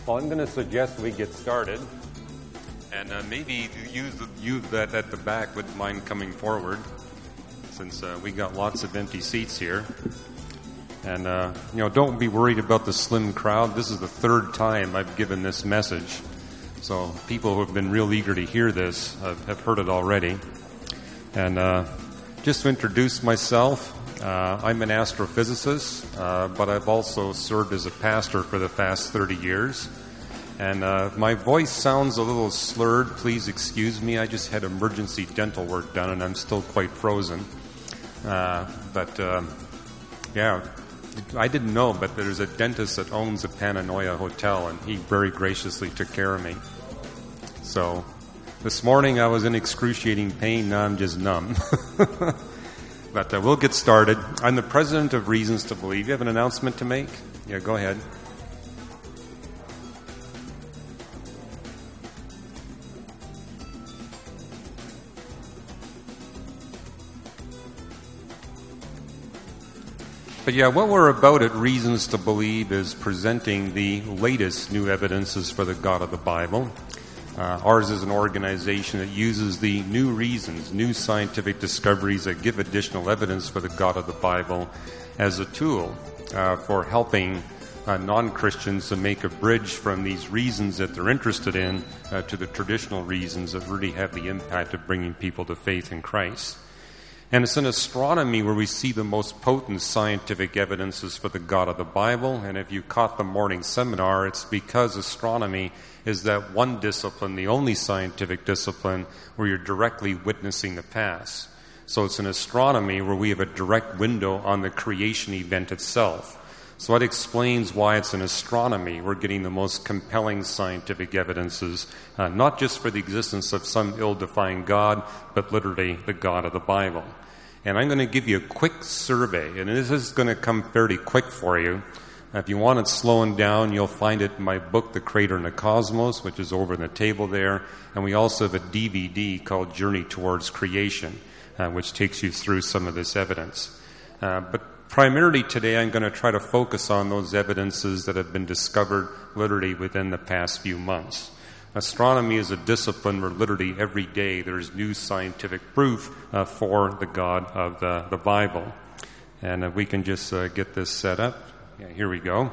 Well, I'm going to suggest we get started. And maybe you that at the back would mind coming forward, since we got lots of empty seats here. And, don't be worried about the slim crowd. This is the third time I've given this message. So people who have been real eager to hear this have heard it already. And just to introduce myself, I'm an astrophysicist, but I've also served as a pastor for the past 30 years. And my voice sounds a little slurred. Please excuse me. I just had emergency dental work done, and I'm still quite frozen. I didn't know, but there's a dentist that owns the Pananoia Hotel, and he very graciously took care of me. So this morning I was in excruciating pain. Now I'm just numb. But we'll get started. I'm the president of Reasons to Believe. You have an announcement to make? Yeah, go ahead. But what we're about at Reasons to Believe is presenting the latest new evidences for the God of the Bible. Ours is an organization that uses the new reasons, new scientific discoveries that give additional evidence for the God of the Bible as a tool for helping non-Christians to make a bridge from these reasons that they're interested in to the traditional reasons that really have the impact of bringing people to faith in Christ. And it's in astronomy where we see the most potent scientific evidences for the God of the Bible. And if you caught the morning seminar, it's because astronomy is that one discipline, the only scientific discipline, where you're directly witnessing the past. So it's in astronomy where we have a direct window on the creation event itself. So that explains why it's in astronomy we're getting the most compelling scientific evidences, not just for the existence of some ill-defined God, but literally the God of the Bible. And I'm going to give you a quick survey, and this is going to come fairly quick for you. If you want it slowing down, you'll find it in my book, The Creator and the Cosmos, which is over on the table there. And we also have a DVD called Journey Towards Creation, which takes you through some of this evidence. But primarily today, I'm going to try to focus on those evidences that have been discovered literally within the past few months. Astronomy is a discipline where literally every day there's new scientific proof for the God of the Bible. And if we can just get this set up. Yeah, here we go.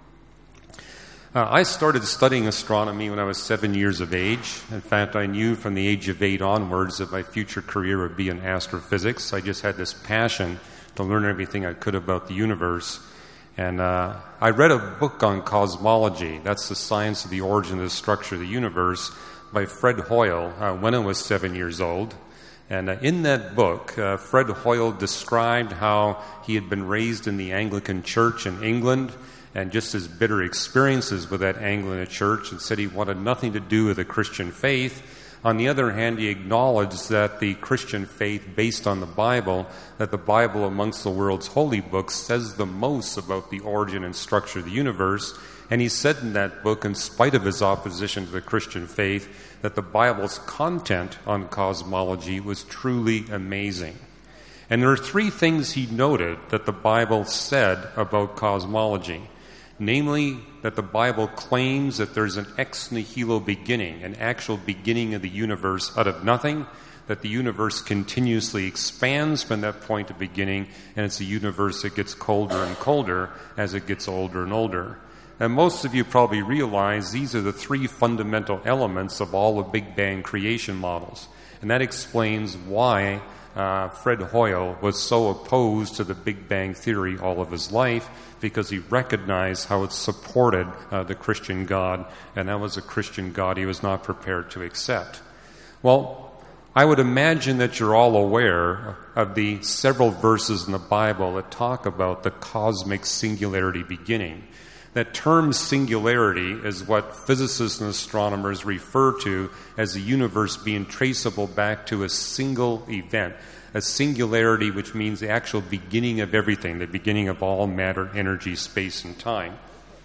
I started studying astronomy when I was 7 years of age. In fact, I knew from the age of 8 onwards that my future career would be in astrophysics. I just had this passion to learn everything I could about the universe. And I read a book on cosmology. That's the science of the origin of the structure of the universe by Fred Hoyle when I was 7 years old. And in that book, Fred Hoyle described how he had been raised in the Anglican Church in England and just his bitter experiences with that Anglican Church, and said he wanted nothing to do with the Christian faith. On the other hand, he acknowledged that the Christian faith, based on the Bible, that the Bible amongst the world's holy books says the most about the origin and structure of the universe. And he said in that book, in spite of his opposition to the Christian faith, that the Bible's content on cosmology was truly amazing. And there are 3 things he noted that the Bible said about cosmology. Namely, that the Bible claims that there's an ex nihilo beginning, an actual beginning of the universe out of nothing, that the universe continuously expands from that point of beginning, and it's a universe that gets colder and colder as it gets older and older. And most of you probably realize these are the 3 fundamental elements of all the Big Bang creation models. And that explains why Fred Hoyle was so opposed to the Big Bang theory all of his life, because he recognized how it supported the Christian God, and that was a Christian God he was not prepared to accept. Well, I would imagine that you're all aware of the several verses in the Bible that talk about the cosmic singularity beginning. That term singularity is what physicists and astronomers refer to as the universe being traceable back to a single event, a singularity which means the actual beginning of everything, the beginning of all matter, energy, space, and time.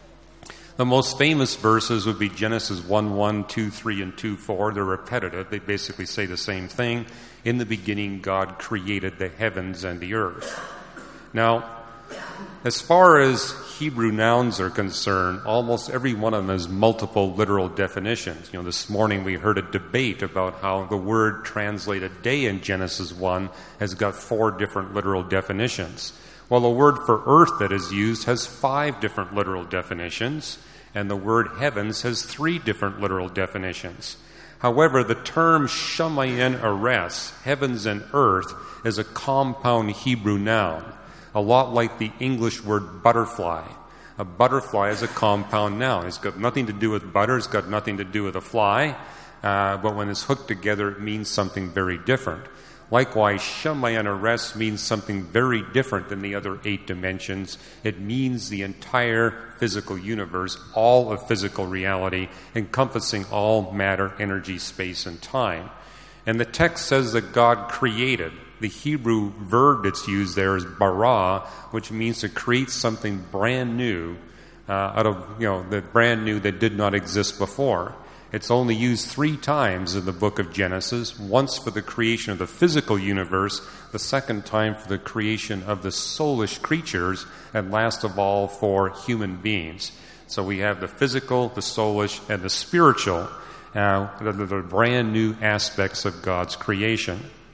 The most famous verses would be Genesis 1:1, 2:3, and 2:4. They're repetitive. They basically say the same thing. In the beginning, God created the heavens and the earth. Now, As far as Hebrew nouns are concerned, almost every one of them has multiple literal definitions. This morning we heard a debate about how the word translated day in Genesis 1 has got 4 different literal definitions. Well, the word for earth that is used has 5 different literal definitions, and the word heavens has 3 different literal definitions. However, the term Shamayim Ares, heavens and earth, is a compound Hebrew noun, a lot like the English word butterfly. A butterfly is a compound noun. It's got nothing to do with butter, it's got nothing to do with a fly, but when it's hooked together, it means something very different. Likewise, Shamayim Ares means something very different than the other 8 dimensions. It means the entire physical universe, all of physical reality, encompassing all matter, energy, space, and time. And the text says that God created. The Hebrew verb that's used there is bara, which means to create something brand new out of, the brand new that did not exist before. It's only used 3 times in the book of Genesis, once for the creation of the physical universe, the second time for the creation of the soulish creatures, and last of all for human beings. So we have the physical, the soulish, and the spiritual, the brand new aspects of God's creation.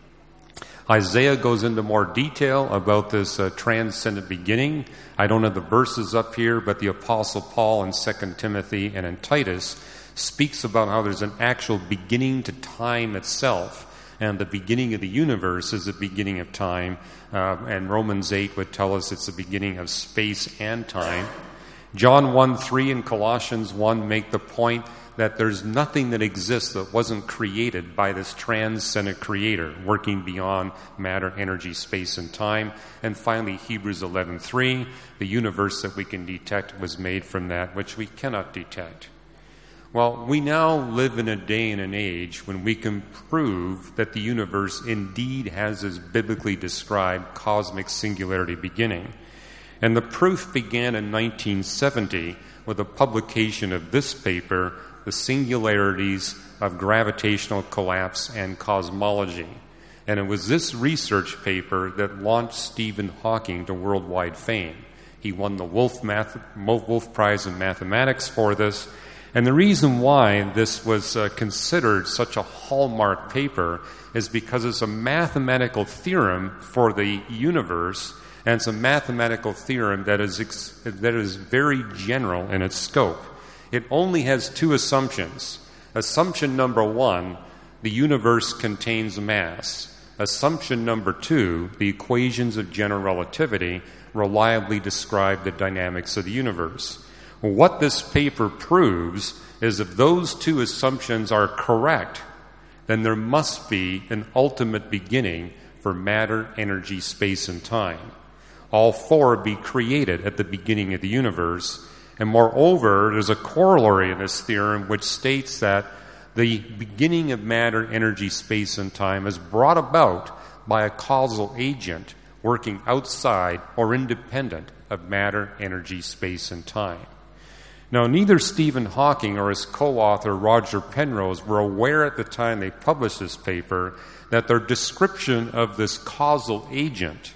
Isaiah goes into more detail about this transcendent beginning. I don't have the verses up here, but the Apostle Paul in 2 Timothy and in Titus speaks about how there's an actual beginning to time itself, and the beginning of the universe is the beginning of time, and Romans 8 would tell us it's the beginning of space and time. John 1:3 and Colossians 1 make the point that there's nothing that exists that wasn't created by this transcendent creator, working beyond matter, energy, space, and time. And finally, Hebrews 11:3, the universe that we can detect was made from that which we cannot detect. Well, we now live in a day and an age when we can prove that the universe indeed has this biblically described cosmic singularity beginning. And the proof began in 1970 with the publication of this paper, The Singularities of Gravitational Collapse and Cosmology. And it was this research paper that launched Stephen Hawking to worldwide fame. He won the Wolf Prize in Mathematics for this. And the reason why this was considered such a hallmark paper is because it's a mathematical theorem for the universe, and it's a mathematical theorem that is very general in its scope. It only has 2 assumptions. Assumption number 1, the universe contains mass. Assumption number 2, the equations of general relativity reliably describe the dynamics of the universe. What this paper proves is if those 2 assumptions are correct, then there must be an ultimate beginning for matter, energy, space, and time. All 4 be created at the beginning of the universe. And moreover, there's a corollary in this theorem which states that the beginning of matter, energy, space, and time is brought about by a causal agent working outside or independent of matter, energy, space, and time. Now, neither Stephen Hawking or his co-author Roger Penrose were aware at the time they published this paper that their description of this causal agent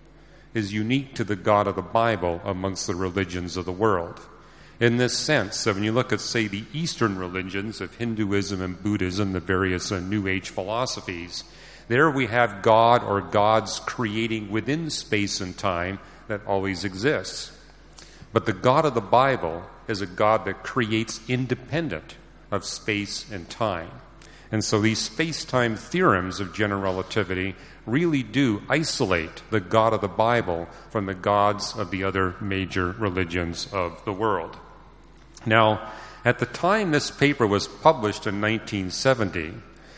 is unique to the God of the Bible amongst the religions of the world. In this sense, when you look at, say, the Eastern religions of Hinduism and Buddhism, the various New Age philosophies, there we have God or gods creating within space and time that always exists. But the God of the Bible is a God that creates independent of space and time. And so these space-time theorems of general relativity really do isolate the God of the Bible from the gods of the other major religions of the world. Now, at the time this paper was published in 1970,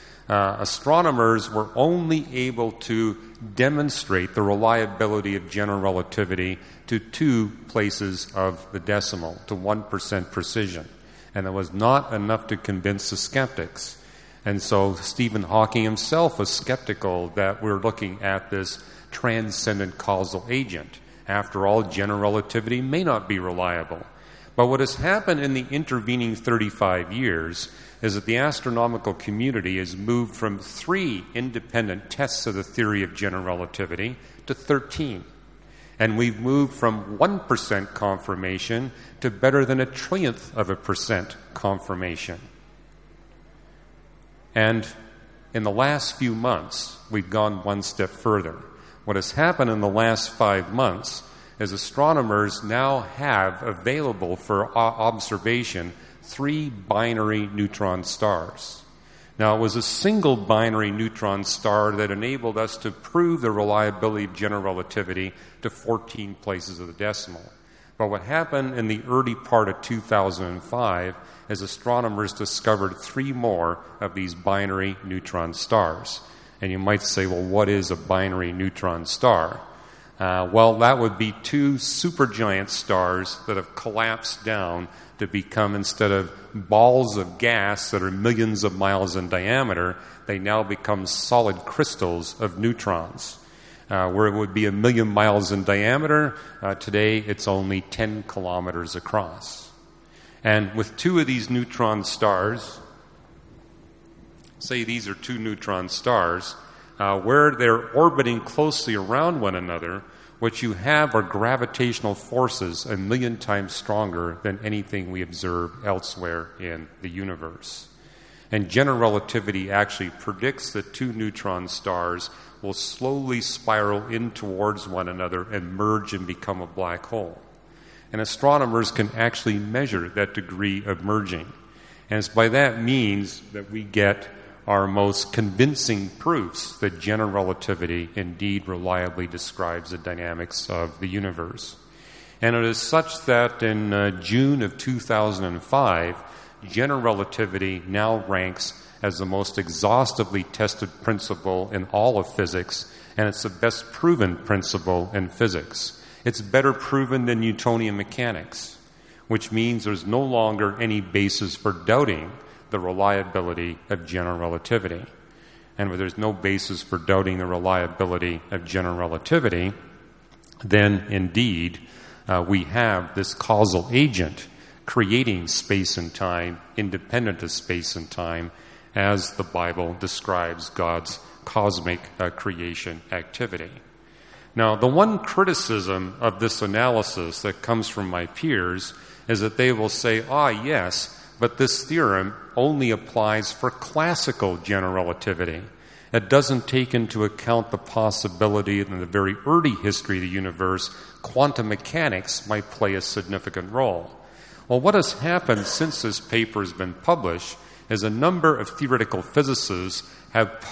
astronomers were only able to demonstrate the reliability of general relativity to 2 places of the decimal, to 1% precision. And it was not enough to convince the skeptics. And so Stephen Hawking himself was skeptical that we're looking at this transcendent causal agent. After all, general relativity may not be reliable. But what has happened in the intervening 35 years is that the astronomical community has moved from 3 independent tests of the theory of general relativity to 13. And we've moved from 1% confirmation to better than 0.1% confirmation. And in the last few months, we've gone one step further. What has happened in the last 5 months is astronomers now have available for observation 3 binary neutron stars. Now, it was a single binary neutron star that enabled us to prove the reliability of general relativity to 14 places of the decimal. But what happened in the early part of 2005 is astronomers discovered 3 more of these binary neutron stars. And you might say, well, what is a binary neutron star? Well, that would be 2 supergiant stars that have collapsed down to become, instead of balls of gas that are millions of miles in diameter, they now become solid crystals of neutrons. Where it would be 1 million miles in diameter, today it's only 10 kilometers across. And with 2 of these neutron stars, say these are 2 neutron stars, where they're orbiting closely around one another, what you have are gravitational forces 1 million times stronger than anything we observe elsewhere in the universe. And general relativity actually predicts that 2 neutron stars will slowly spiral in towards one another and merge and become a black hole. And astronomers can actually measure that degree of merging. And it's by that means that we get our most convincing proofs that general relativity indeed reliably describes the dynamics of the universe. And it is such that in June of 2005, general relativity now ranks as the most exhaustively tested principle in all of physics, and it's the best proven principle in physics. It's better proven than Newtonian mechanics, which means there's no longer any basis for doubting the reliability of general relativity. And where there's no basis for doubting the reliability of general relativity, then indeed we have this causal agent creating space and time independent of space and time, as the Bible describes God's cosmic creation activity. Now, the one criticism of this analysis that comes from my peers is that they will say, yes, but this theorem only applies for classical general relativity. It doesn't take into account the possibility that in the very early history of the universe, quantum mechanics might play a significant role. Well, what has happened since this paper has been published is a number of theoretical physicists have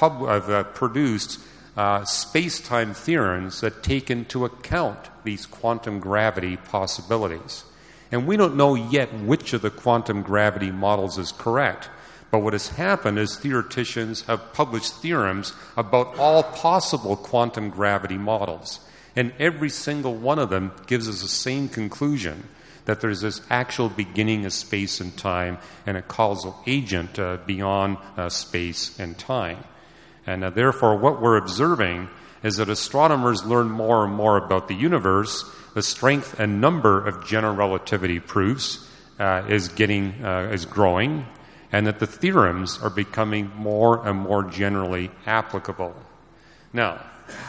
produced space-time theorems that take into account these quantum gravity possibilities. And we don't know yet which of the quantum gravity models is correct. But what has happened is theoreticians have published theorems about all possible quantum gravity models. And every single one of them gives us the same conclusion, that there's this actual beginning of space and time and a causal agent beyond space and time. And therefore, what we're observing is that astronomers learn more and more about the universe. The strength and number of general relativity proofs is growing, and that the theorems are becoming more and more generally applicable. Now,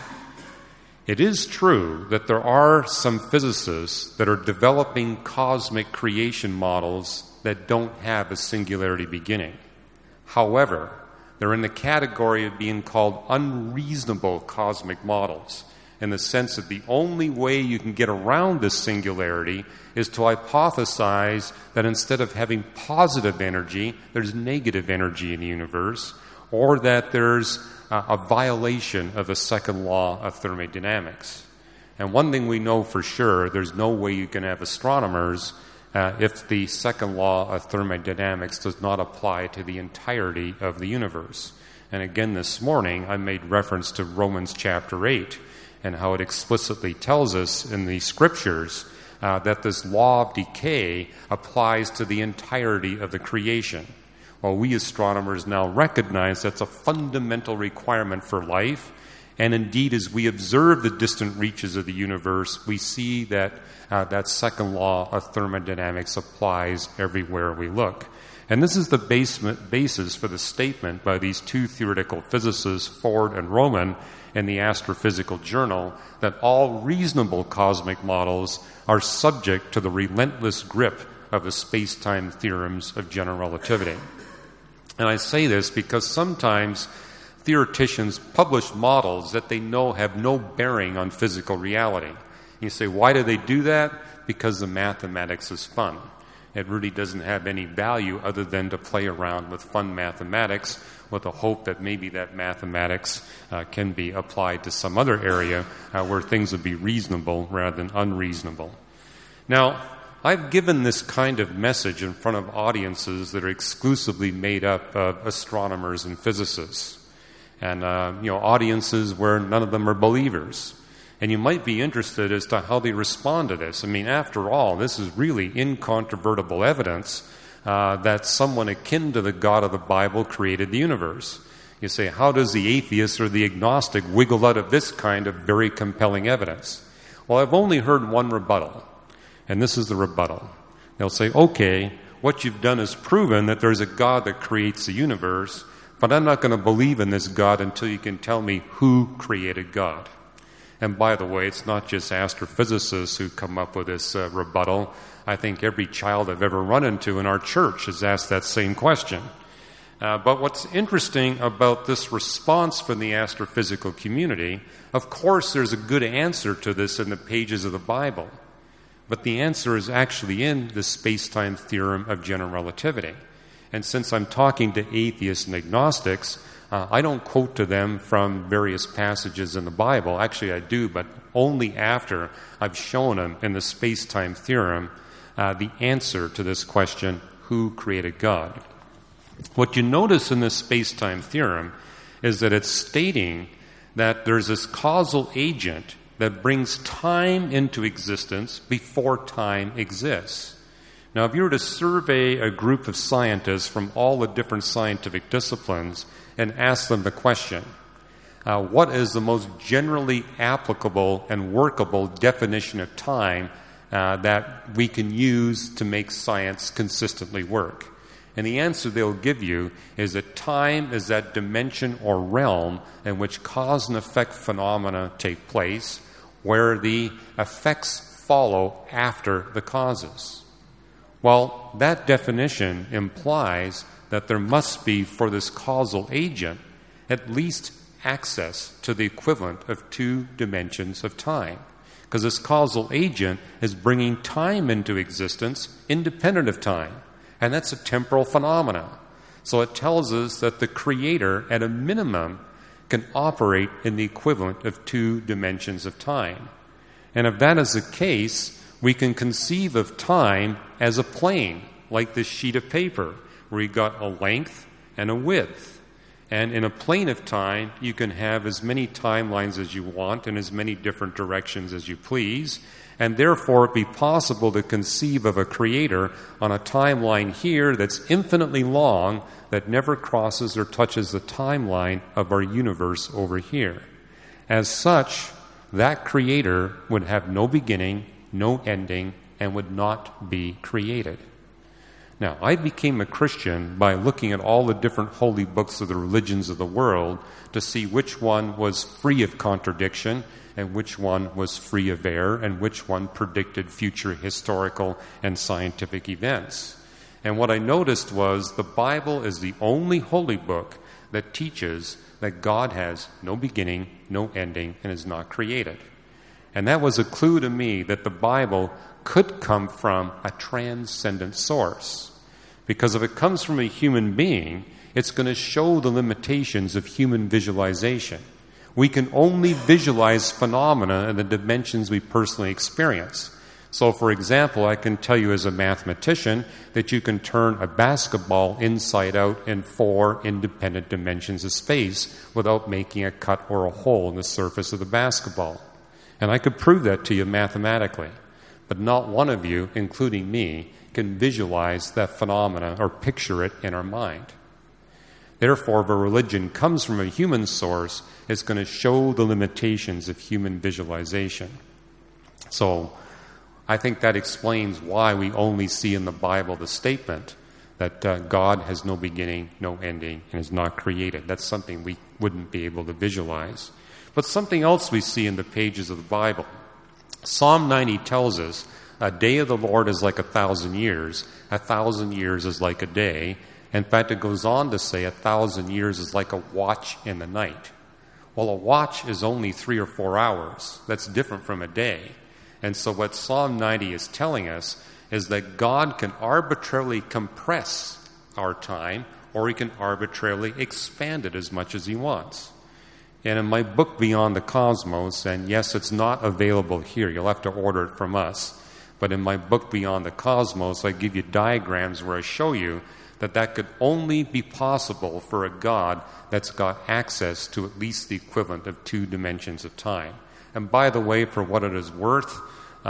it is true that there are some physicists that are developing cosmic creation models that don't have a singularity beginning. However, they're in the category of being called unreasonable cosmic models, in the sense that the only way you can get around this singularity is to hypothesize that instead of having positive energy, there's negative energy in the universe, or that there's a violation of the second law of thermodynamics. And one thing we know for sure, there's no way you can have astronomers if the second law of thermodynamics does not apply to the entirety of the universe. And again, this morning, I made reference to Romans chapter 8, and how it explicitly tells us in the scriptures that this law of decay applies to the entirety of the creation. Well, we astronomers now recognize that's a fundamental requirement for life, and indeed, as we observe the distant reaches of the universe, we see that that second law of thermodynamics applies everywhere we look. And this is the basis for the statement by these 2 theoretical physicists, Ford and Roman, in the Astrophysical Journal that all reasonable cosmic models are subject to the relentless grip of the space-time theorems of general relativity. And I say this because sometimes theoreticians publish models that they know have no bearing on physical reality. You say, why do they do that? Because the mathematics is fun. It really doesn't have any value other than to play around with fun mathematics with the hope that maybe that mathematics can be applied to some other area where things would be reasonable rather than unreasonable. Now, I've given this kind of message in front of audiences that are exclusively made up of astronomers and physicists, and audiences where none of them are believers. And you might be interested as to how they respond to this. I mean, after all, this is really incontrovertible evidence that someone akin to the God of the Bible created the universe. You say, how does the atheist or the agnostic wiggle out of this kind of very compelling evidence? Well, I've only heard one rebuttal, and this is the rebuttal. They'll say, okay, what you've done is proven that there's a God that creates the universe, but I'm not going to believe in this God until you can tell me who created God. And by the way, it's not just astrophysicists who come up with this rebuttal. I think every child I've ever run into in our church has asked that same question. But what's interesting about this response from the astrophysical community, of course there's a good answer to this in the pages of the Bible. But the answer is actually in the space-time theorem of general relativity. And since I'm talking to atheists and agnostics, I don't quote to them from various passages in the Bible. Actually, I do, but only after I've shown them in the space-time theorem the answer to this question, who created God? What you notice in this space-time theorem is that it's stating that there's this causal agent that brings time into existence before time exists. Now, if you were to survey a group of scientists from all the different scientific disciplines and ask them the question, what is the most generally applicable and workable definition of time that we can use to make science consistently work? And the answer they'll give you is that time is that dimension or realm in which cause and effect phenomena take place, where the effects follow after the causes. Well, that definition implies that there must be, for this causal agent, at least access to the equivalent of 2 dimensions of time. Because this causal agent is bringing time into existence independent of time. And that's a temporal phenomena. So it tells us that the Creator, at a minimum, can operate in the equivalent of 2 dimensions of time. And if that is the case, we can conceive of time as a plane, like this sheet of paper, where you've got a length and a width. And in a plane of time, you can have as many timelines as you want in as many different directions as you please, and therefore it be possible to conceive of a creator on a timeline here that's infinitely long, that never crosses or touches the timeline of our universe over here. As such, that creator would have no beginning, no ending, and would not be created. Now, I became a Christian by looking at all the different holy books of the religions of the world to see which one was free of contradiction and which one was free of error and which one predicted future historical and scientific events. And what I noticed was the Bible is the only holy book that teaches that God has no beginning, no ending, and is not created. And that was a clue to me that the Bible could come from a transcendent source. Because if it comes from a human being, it's going to show the limitations of human visualization. We can only visualize phenomena in the dimensions we personally experience. So, for example, I can tell you as a mathematician that you can turn a basketball inside out in 4 independent dimensions of space without making a cut or a hole in the surface of the basketball. And I could prove that to you mathematically. But not one of you, including me, can visualize that phenomena or picture it in our mind. Therefore, if a religion comes from a human source, it's going to show the limitations of human visualization. So, I think that explains why we only see in the Bible the statement that God has no beginning, no ending, and is not created. That's something we wouldn't be able to visualize. But something else we see in the pages of the Bible. Psalm 90 tells us, a day of the Lord is like 1,000 years. 1,000 years is like a day. In fact, it goes on to say 1,000 years is like a watch in the night. Well, a watch is only 3 or 4 hours. That's different from a day. And so what Psalm 90 is telling us is that God can arbitrarily compress our time, or he can arbitrarily expand it as much as he wants. And in my book, Beyond the Cosmos, and yes, it's not available here. You'll have to order it from us. But in my book, Beyond the Cosmos, I give you diagrams where I show you that could only be possible for a God that's got access to at least the equivalent of 2 dimensions of time. And by the way, for what it is worth,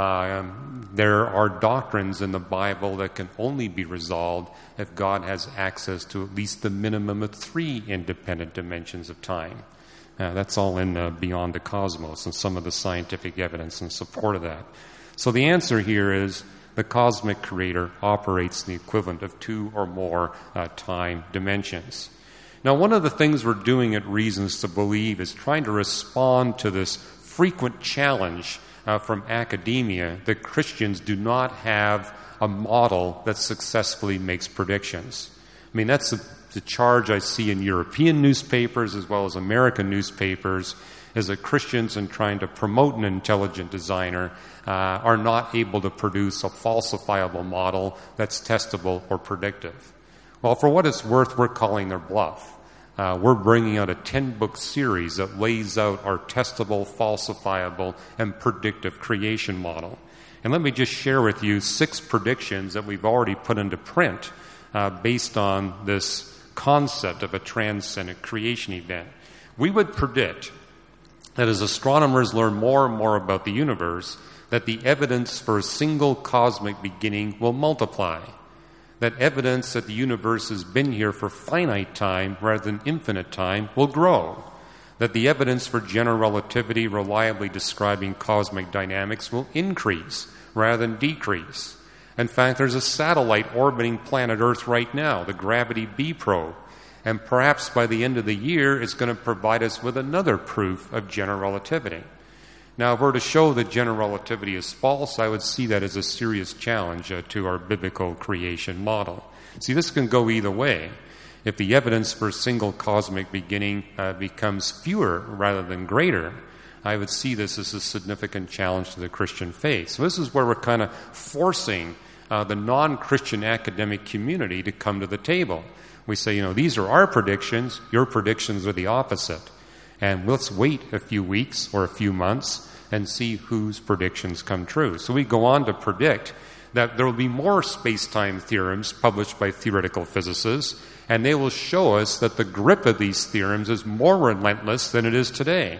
there are doctrines in the Bible that can only be resolved if God has access to at least the minimum of 3 independent dimensions of time. That's all in Beyond the Cosmos and some of the scientific evidence in support of that. So the answer here is the cosmic creator operates in the equivalent of 2 or more time dimensions. Now, one of the things we're doing at Reasons to Believe is trying to respond to this frequent challenge from academia that Christians do not have a model that successfully makes predictions. I mean, that's the charge I see in European newspapers as well as American newspapers, is that Christians, in trying to promote an intelligent designer, are not able to produce a falsifiable model that's testable or predictive. Well, for what it's worth, we're calling their bluff. We're bringing out a 10-book series that lays out our testable, falsifiable, and predictive creation model. And let me just share with you 6 predictions that we've already put into print based on this concept of a transcendent creation event. We would predict that as astronomers learn more and more about the universe, that the evidence for a single cosmic beginning will multiply. That evidence that the universe has been here for finite time rather than infinite time will grow. That the evidence for general relativity reliably describing cosmic dynamics will increase rather than decrease. In fact, there's a satellite orbiting planet Earth right now, the Gravity B probe. And perhaps by the end of the year, it's going to provide us with another proof of general relativity. Now, if we're to show that general relativity is false, I would see that as a serious challenge to our biblical creation model. See, this can go either way. If the evidence for a single cosmic beginning becomes fewer rather than greater, I would see this as a significant challenge to the Christian faith. So this is where we're kind of forcing the non-Christian academic community to come to the table. We say, these are our predictions, your predictions are the opposite. And let's wait a few weeks or a few months and see whose predictions come true. So we go on to predict that there will be more space-time theorems published by theoretical physicists, and they will show us that the grip of these theorems is more relentless than it is today.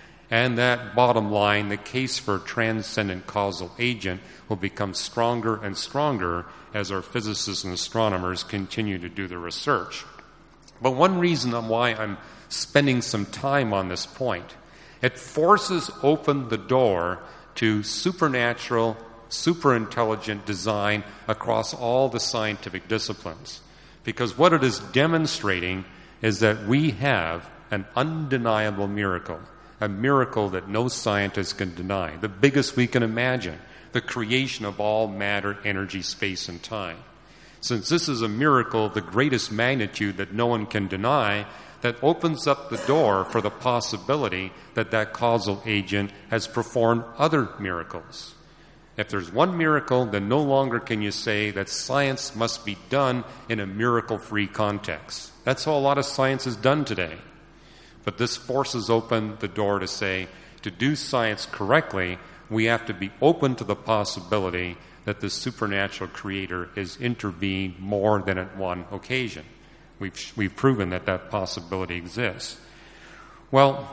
And that, bottom line, the case for a transcendent causal agent will become stronger and stronger as our physicists and astronomers continue to do the research. But one reason why I'm spending some time on this point, it forces open the door to supernatural, superintelligent design across all the scientific disciplines. Because what it is demonstrating is that we have an undeniable miracle, a miracle that no scientist can deny, the biggest we can imagine, the creation of all matter, energy, space, and time. Since this is a miracle of the greatest magnitude that no one can deny, that opens up the door for the possibility that that causal agent has performed other miracles. If there's one miracle, then no longer can you say that science must be done in a miracle-free context. That's how a lot of science is done today. But this forces open the door to say, to do science correctly, we have to be open to the possibility that the supernatural creator has intervened more than at one occasion. We've proven that possibility exists. Well,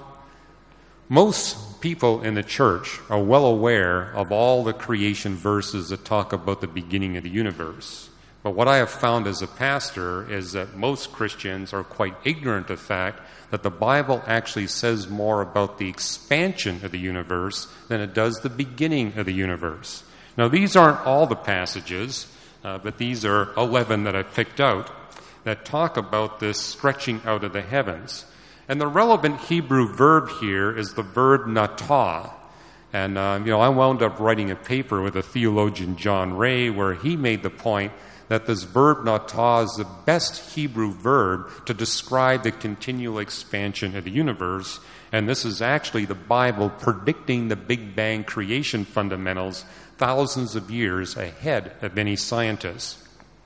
most people in the church are well aware of all the creation verses that talk about the beginning of the universe. But what I have found as a pastor is that most Christians are quite ignorant of the fact that the Bible actually says more about the expansion of the universe than it does the beginning of the universe. Now, these aren't all the passages, but these are 11 that I picked out that talk about this stretching out of the heavens. And the relevant Hebrew verb here is the verb natah. And, I wound up writing a paper with a theologian, John Ray, where he made the point that this verb natah is the best Hebrew verb to describe the continual expansion of the universe. And this is actually the Bible predicting the Big Bang creation fundamentals thousands of years ahead of any scientists.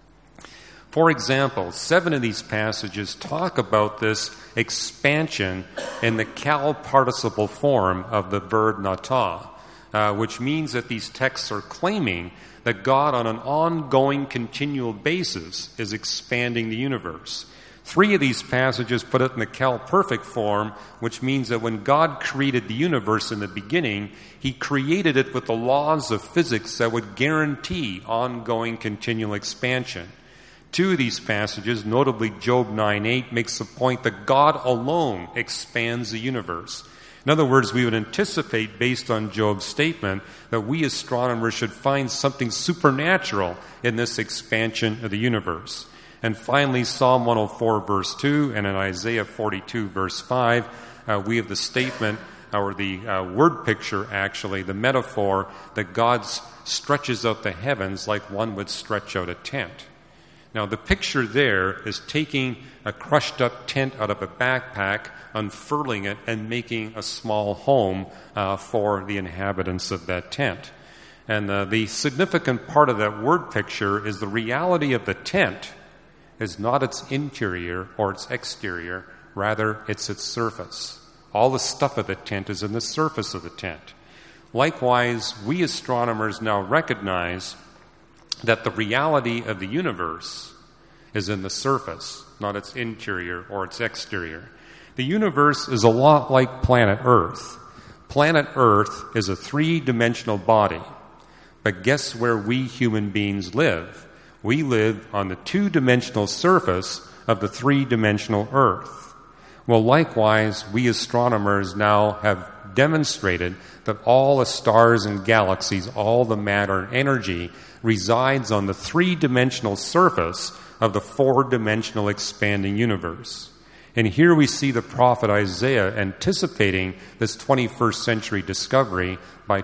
For example, 7 of these passages talk about this expansion in the cal participle form of the verb natah, which means that these texts are claiming that God on an ongoing, continual basis is expanding the universe. 3 of these passages put it in the cal perfect form, which means that when God created the universe in the beginning, he created it with the laws of physics that would guarantee ongoing, continual expansion. 2 of these passages, notably Job 9:8, makes the point that God alone expands the universe. In other words, we would anticipate, based on Job's statement, that we astronomers should find something supernatural in this expansion of the universe. And finally, Psalm 104, verse 2, and in Isaiah 42, verse 5, we have the statement, or the word picture, actually, the metaphor, that God stretches out the heavens like one would stretch out a tent. Now, the picture there is taking a crushed-up tent out of a backpack, unfurling it, and making a small home for the inhabitants of that tent. And the significant part of that word picture is the reality of the tent is not its interior or its exterior, rather it's its surface. All the stuff of the tent is in the surface of the tent. Likewise, we astronomers now recognize that the reality of the universe is in the surface, not its interior or its exterior. The universe is a lot like planet Earth. Planet Earth is a 3-dimensional body. But guess where we human beings live? We live on the 2-dimensional surface of the 3-dimensional Earth. Well, likewise, we astronomers now have demonstrated that all the stars and galaxies, all the matter and energy, resides on the 3-dimensional surface of the 4-dimensional expanding universe. And here we see the prophet Isaiah anticipating this 21st century discovery by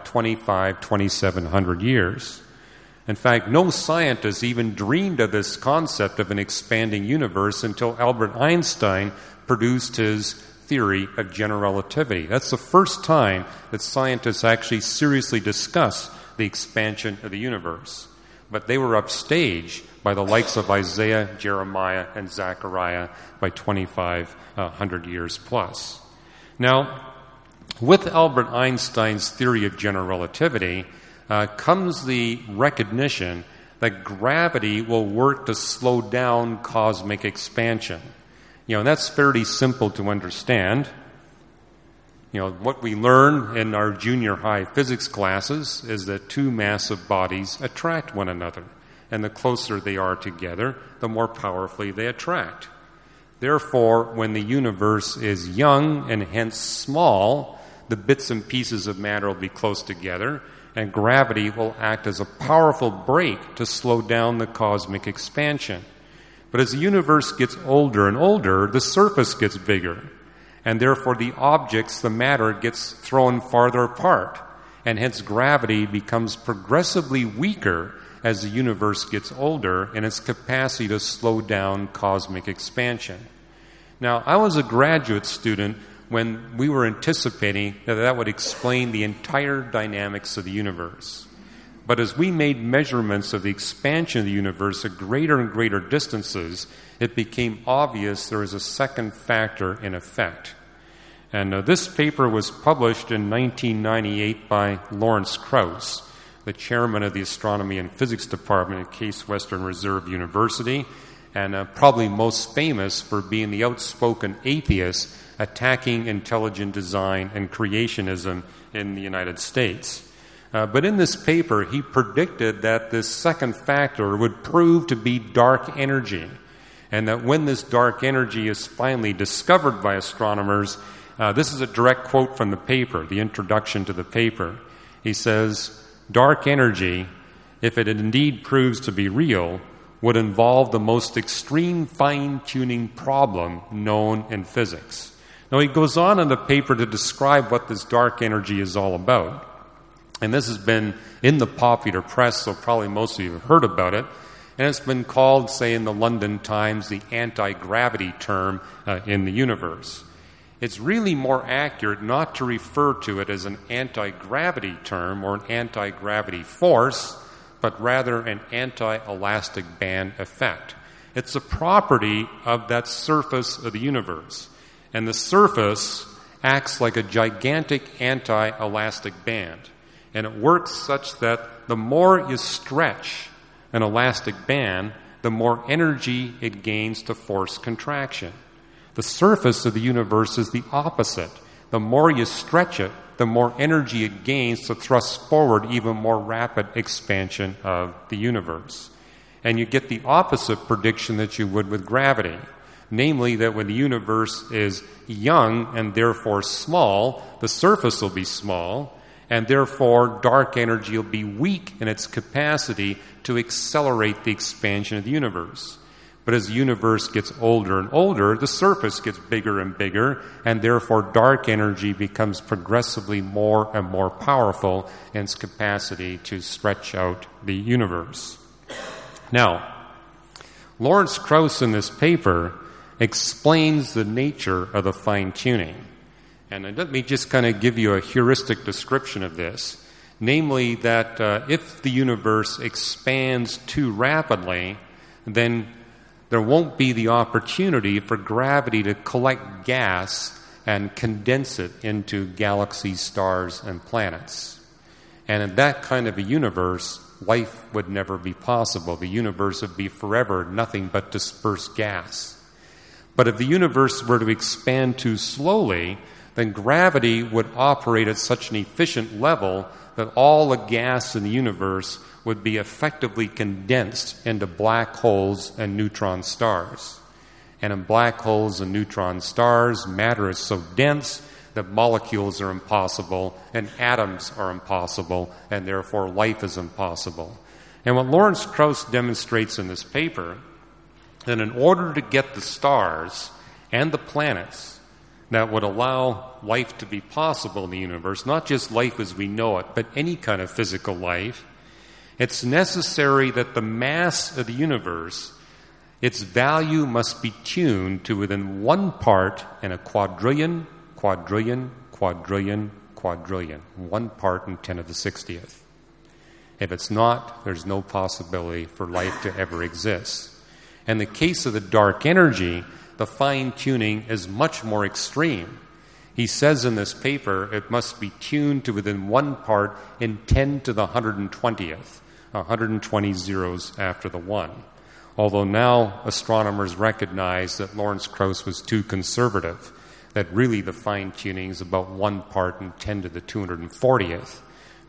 2,700 years. In fact, no scientist even dreamed of this concept of an expanding universe until Albert Einstein produced his theory of general relativity. That's the first time that scientists actually seriously discussed the expansion of the universe. But they were upstaged by the likes of Isaiah, Jeremiah, and Zechariah by 2,500 years plus. Now, with Albert Einstein's theory of general relativity comes the recognition that gravity will work to slow down cosmic expansion. And that's fairly simple to understand. What we learn in our junior high physics classes is that 2 massive bodies attract one another. And the closer they are together, the more powerfully they attract. Therefore, when the universe is young and hence small, the bits and pieces of matter will be close together, and gravity will act as a powerful brake to slow down the cosmic expansion. But as the universe gets older and older, the surface gets bigger, and therefore the objects, the matter, gets thrown farther apart, and hence gravity becomes progressively weaker as the universe gets older in its capacity to slow down cosmic expansion. Now, I was a graduate student when we were anticipating that would explain the entire dynamics of the universe. But as we made measurements of the expansion of the universe at greater and greater distances, it became obvious there was a second factor in effect. And this paper was published in 1998 by Lawrence Krauss, the chairman of the Astronomy and Physics Department at Case Western Reserve University, and probably most famous for being the outspoken atheist attacking intelligent design and creationism in the United States. But in this paper, he predicted that this second factor would prove to be dark energy, and that when this dark energy is finally discovered by astronomers, this is a direct quote from the paper, the introduction to the paper. He says, "Dark energy, if it indeed proves to be real, would involve the most extreme fine-tuning problem known in physics." Now, he goes on in the paper to describe what this dark energy is all about. And this has been in the popular press, so probably most of you have heard about it. And it's been called, say, in the London Times, the anti-gravity term in the universe. It's really more accurate not to refer to it as an anti-gravity term or an anti-gravity force, but rather an anti-elastic band effect. It's a property of that surface of the universe. And the surface acts like a gigantic anti-elastic band. And it works such that the more you stretch an elastic band, the more energy it gains to force contraction. The surface of the universe is the opposite. The more you stretch it, the more energy it gains to thrust forward even more rapid expansion of the universe. And you get the opposite prediction that you would with gravity. Namely, that when the universe is young and therefore small, the surface will be small, and therefore dark energy will be weak in its capacity to accelerate the expansion of the universe. But as the universe gets older and older, the surface gets bigger and bigger, and therefore dark energy becomes progressively more and more powerful in its capacity to stretch out the universe. Now, Lawrence Krauss in this paper explains the nature of the fine-tuning. And let me just kind of give you a heuristic description of this. Namely, that if the universe expands too rapidly, then there won't be the opportunity for gravity to collect gas and condense it into galaxies, stars, and planets. And in that kind of a universe, life would never be possible. The universe would be forever nothing but dispersed gas. But if the universe were to expand too slowly, then gravity would operate at such an efficient level that all the gas in the universe would be effectively condensed into black holes and neutron stars. And in black holes and neutron stars, matter is so dense that molecules are impossible and atoms are impossible, and therefore life is impossible. And what Lawrence Krauss demonstrates in this paper, that in order to get the stars and the planets that would allow life to be possible in the universe, not just life as we know it, but any kind of physical life, it's necessary that the mass of the universe, its value must be tuned to within 1 part in a quadrillion, quadrillion, quadrillion, quadrillion. 1 part in 10 to the 60th. If it's not, there's no possibility for life to ever exist. In the case of the dark energy, the fine-tuning is much more extreme. He says in this paper it must be tuned to within 1 part in 10 to the 120th, 120 zeros after the 1. Although now astronomers recognize that Lawrence Krauss was too conservative, that really the fine-tuning is about 1 part in 10 to the 240th,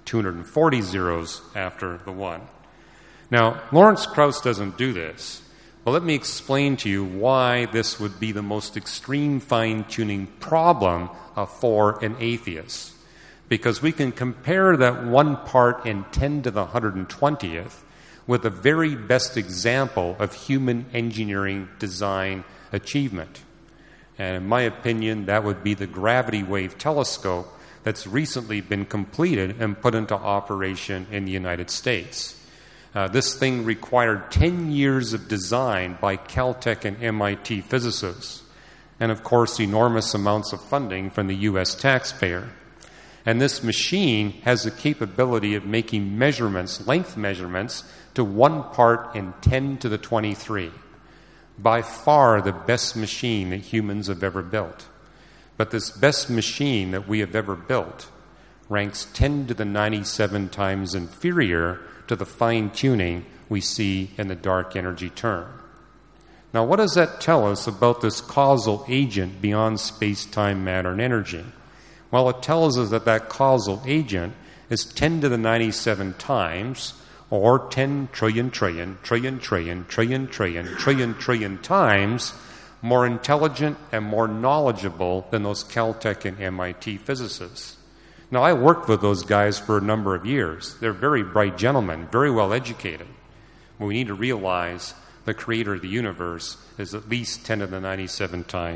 240 zeros after the 1. Now, Lawrence Krauss doesn't do this. Well, let me explain to you why this would be the most extreme fine-tuning problem for an atheist. Because we can compare that 1 part in 10 to the 120th with the very best example of human engineering design achievement. And in my opinion, that would be the gravity wave telescope that's recently been completed and put into operation in the United States. This thing required 10 years of design by Caltech and MIT physicists, and of course enormous amounts of funding from the U.S. taxpayer. And this machine has the capability of making measurements, length measurements, to 1 part in 10 to the 23. By far the best machine that humans have ever built. But this best machine that we have ever built ranks 10 to the 97 times inferior to the fine-tuning we see in the dark energy term. Now, what does that tell us about this causal agent beyond space-time, matter, and energy? Well, it tells us that that causal agent is 10 to the 97 times, or 10 trillion trillion, trillion trillion, trillion trillion, trillion trillion times more intelligent and more knowledgeable than those Caltech and MIT physicists. Now, I worked with those guys for a number of years. They're very bright gentlemen, very well educated. We need to realize the creator of the universe is at least 10 to the 97 times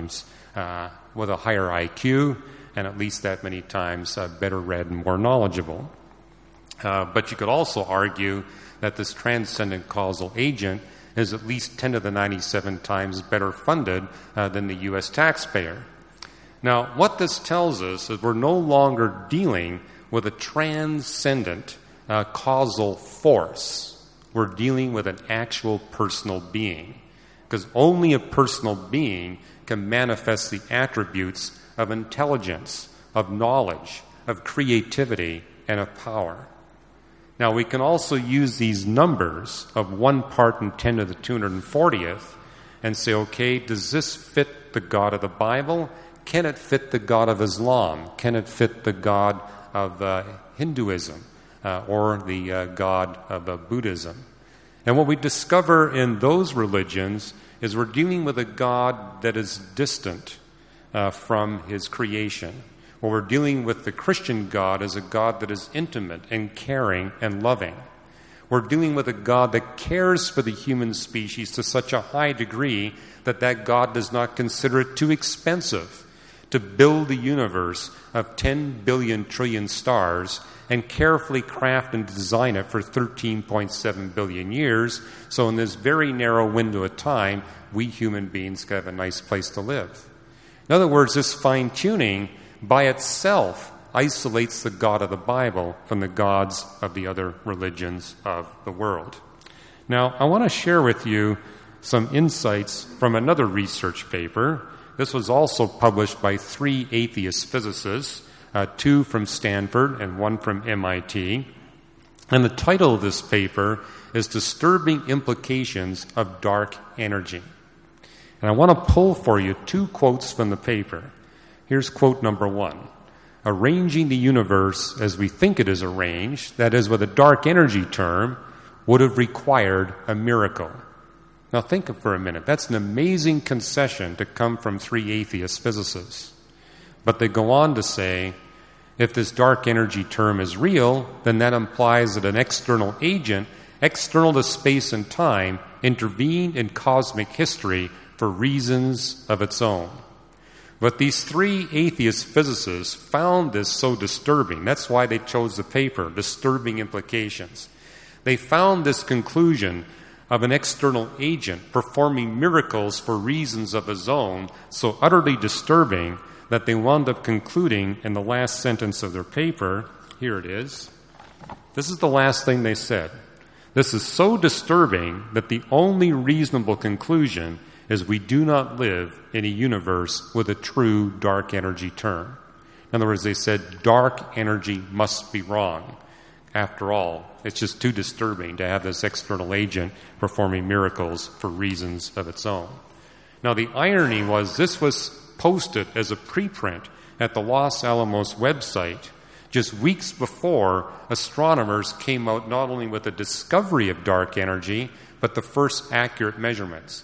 with a higher IQ and at least that many times better read and more knowledgeable. But you could also argue that this transcendent causal agent is at least 10 to the 97 times better funded than the U.S. taxpayer. Now, what this tells us is we're no longer dealing with a transcendent causal force. We're dealing with an actual personal being, because only a personal being can manifest the attributes of intelligence, of knowledge, of creativity, and of power. Now, we can also use these numbers of 1 part in 10 to the 240th and say, okay, does this fit the God of the Bible? Can it fit the God of Islam? Can it fit the God of Hinduism or the God of Buddhism? And what we discover in those religions is we're dealing with a God that is distant from his creation. What we're dealing with the Christian God is a God that is intimate and caring and loving. We're dealing with a God that cares for the human species to such a high degree that that God does not consider it too expensive to build a universe of 10 billion trillion stars and carefully craft and design it for 13.7 billion years, so in this very narrow window of time, we human beings can have a nice place to live. In other words, this fine-tuning by itself isolates the God of the Bible from the gods of the other religions of the world. Now, I want to share with you some insights from another research paper. This was also published by 3 atheist physicists, 2 from Stanford and 1 from MIT. And the title of this paper is Disturbing Implications of Dark Energy. And I want to pull for you 2 quotes from the paper. Here's quote number 1. Arranging the universe as we think it is arranged, that is with a dark energy term, would have required a miracle. Now think for a minute. That's an amazing concession to come from 3 atheist physicists. But they go on to say, if this dark energy term is real, then that implies that an external agent, external to space and time, intervened in cosmic history for reasons of its own. But these 3 atheist physicists found this so disturbing. That's why they chose the paper, Disturbing Implications. They found this conclusion of an external agent performing miracles for reasons of his own so utterly disturbing that they wound up concluding in the last sentence of their paper, here it is. This is the last thing they said. This is so disturbing that the only reasonable conclusion is we do not live in a universe with a true dark energy term. In other words, they said dark energy must be wrong. After all, it's just too disturbing to have this external agent performing miracles for reasons of its own. Now, the irony was this was posted as a preprint at the Los Alamos website just weeks before astronomers came out not only with the discovery of dark energy, but the first accurate measurements.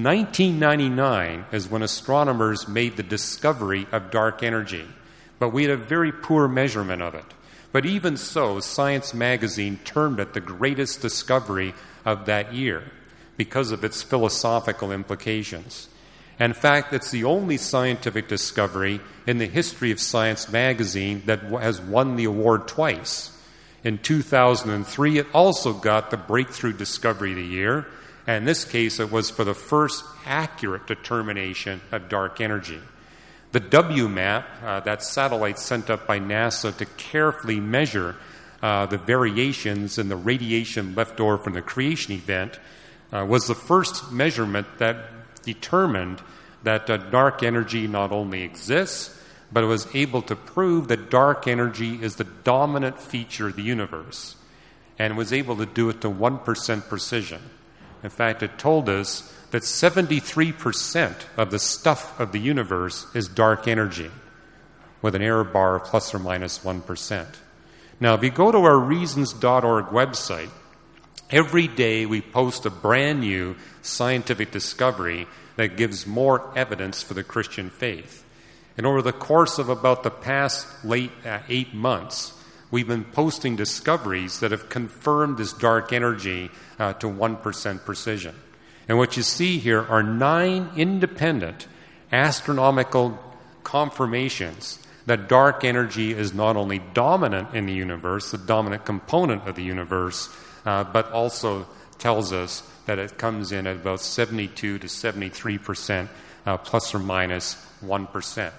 1999 is when astronomers made the discovery of dark energy, but we had a very poor measurement of it. But even so, Science magazine termed it the greatest discovery of that year because of its philosophical implications. In fact, it's the only scientific discovery in the history of Science magazine that has won the award twice. In 2003, it also got the Breakthrough Discovery of the Year. And in this case, it was for the first accurate determination of dark energy. The WMAP, that satellite sent up by NASA to carefully measure the variations in the radiation left over from the creation event, was the first measurement that determined that dark energy not only exists, but it was able to prove that dark energy is the dominant feature of the universe, and was able to do it to 1% precision. In fact, it told us that 73% of the stuff of the universe is dark energy, with an error bar of plus or minus 1%. Now, if you go to our Reasons.org website, every day we post a brand new scientific discovery that gives more evidence for the Christian faith. And over the course of about the past 8 months, we've been posting discoveries that have confirmed this dark energy to 1% precision. And what you see here are 9 independent astronomical confirmations that dark energy is not only dominant in the universe, the dominant component of the universe, but also tells us that it comes in at about 72 to 73%, plus or minus 1%.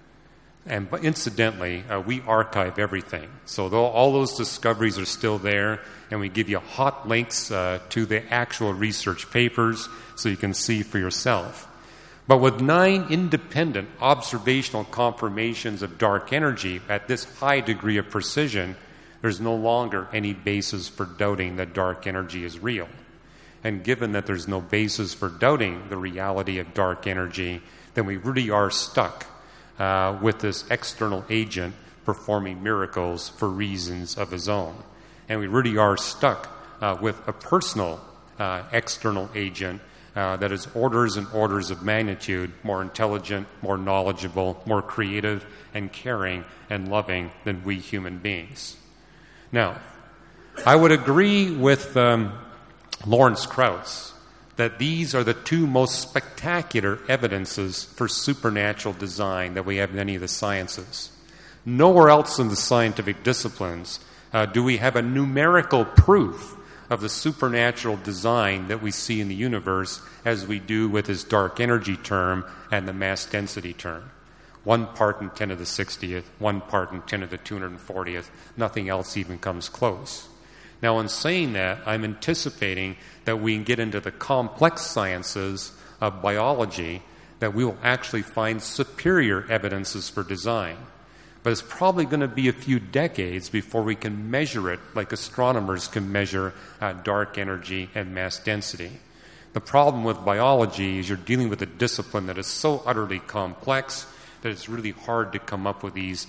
And incidentally, we archive everything. So all those discoveries are still there, and we give you hot links to the actual research papers so you can see for yourself. But with 9 independent observational confirmations of dark energy at this high degree of precision, there's no longer any basis for doubting that dark energy is real. And given that there's no basis for doubting the reality of dark energy, then we really are stuck with this external agent performing miracles for reasons of his own. And we really are stuck with a personal external agent that is orders and orders of magnitude more intelligent, more knowledgeable, more creative and caring and loving than we human beings. Now, I would agree with Lawrence Krauss that these are the 2 most spectacular evidences for supernatural design that we have in any of the sciences. Nowhere else in the scientific disciplines do we have a numerical proof of the supernatural design that we see in the universe as we do with this dark energy term and the mass density term. 1 part in 10 to the 60th, 1 part in 10 to the 240th. Nothing else even comes close. Now, in saying that, I'm anticipating that we can get into the complex sciences of biology, that we will actually find superior evidences for design. But it's probably going to be a few decades before we can measure it like astronomers can measure dark energy and mass density. The problem with biology is you're dealing with a discipline that is so utterly complex that it's really hard to come up with these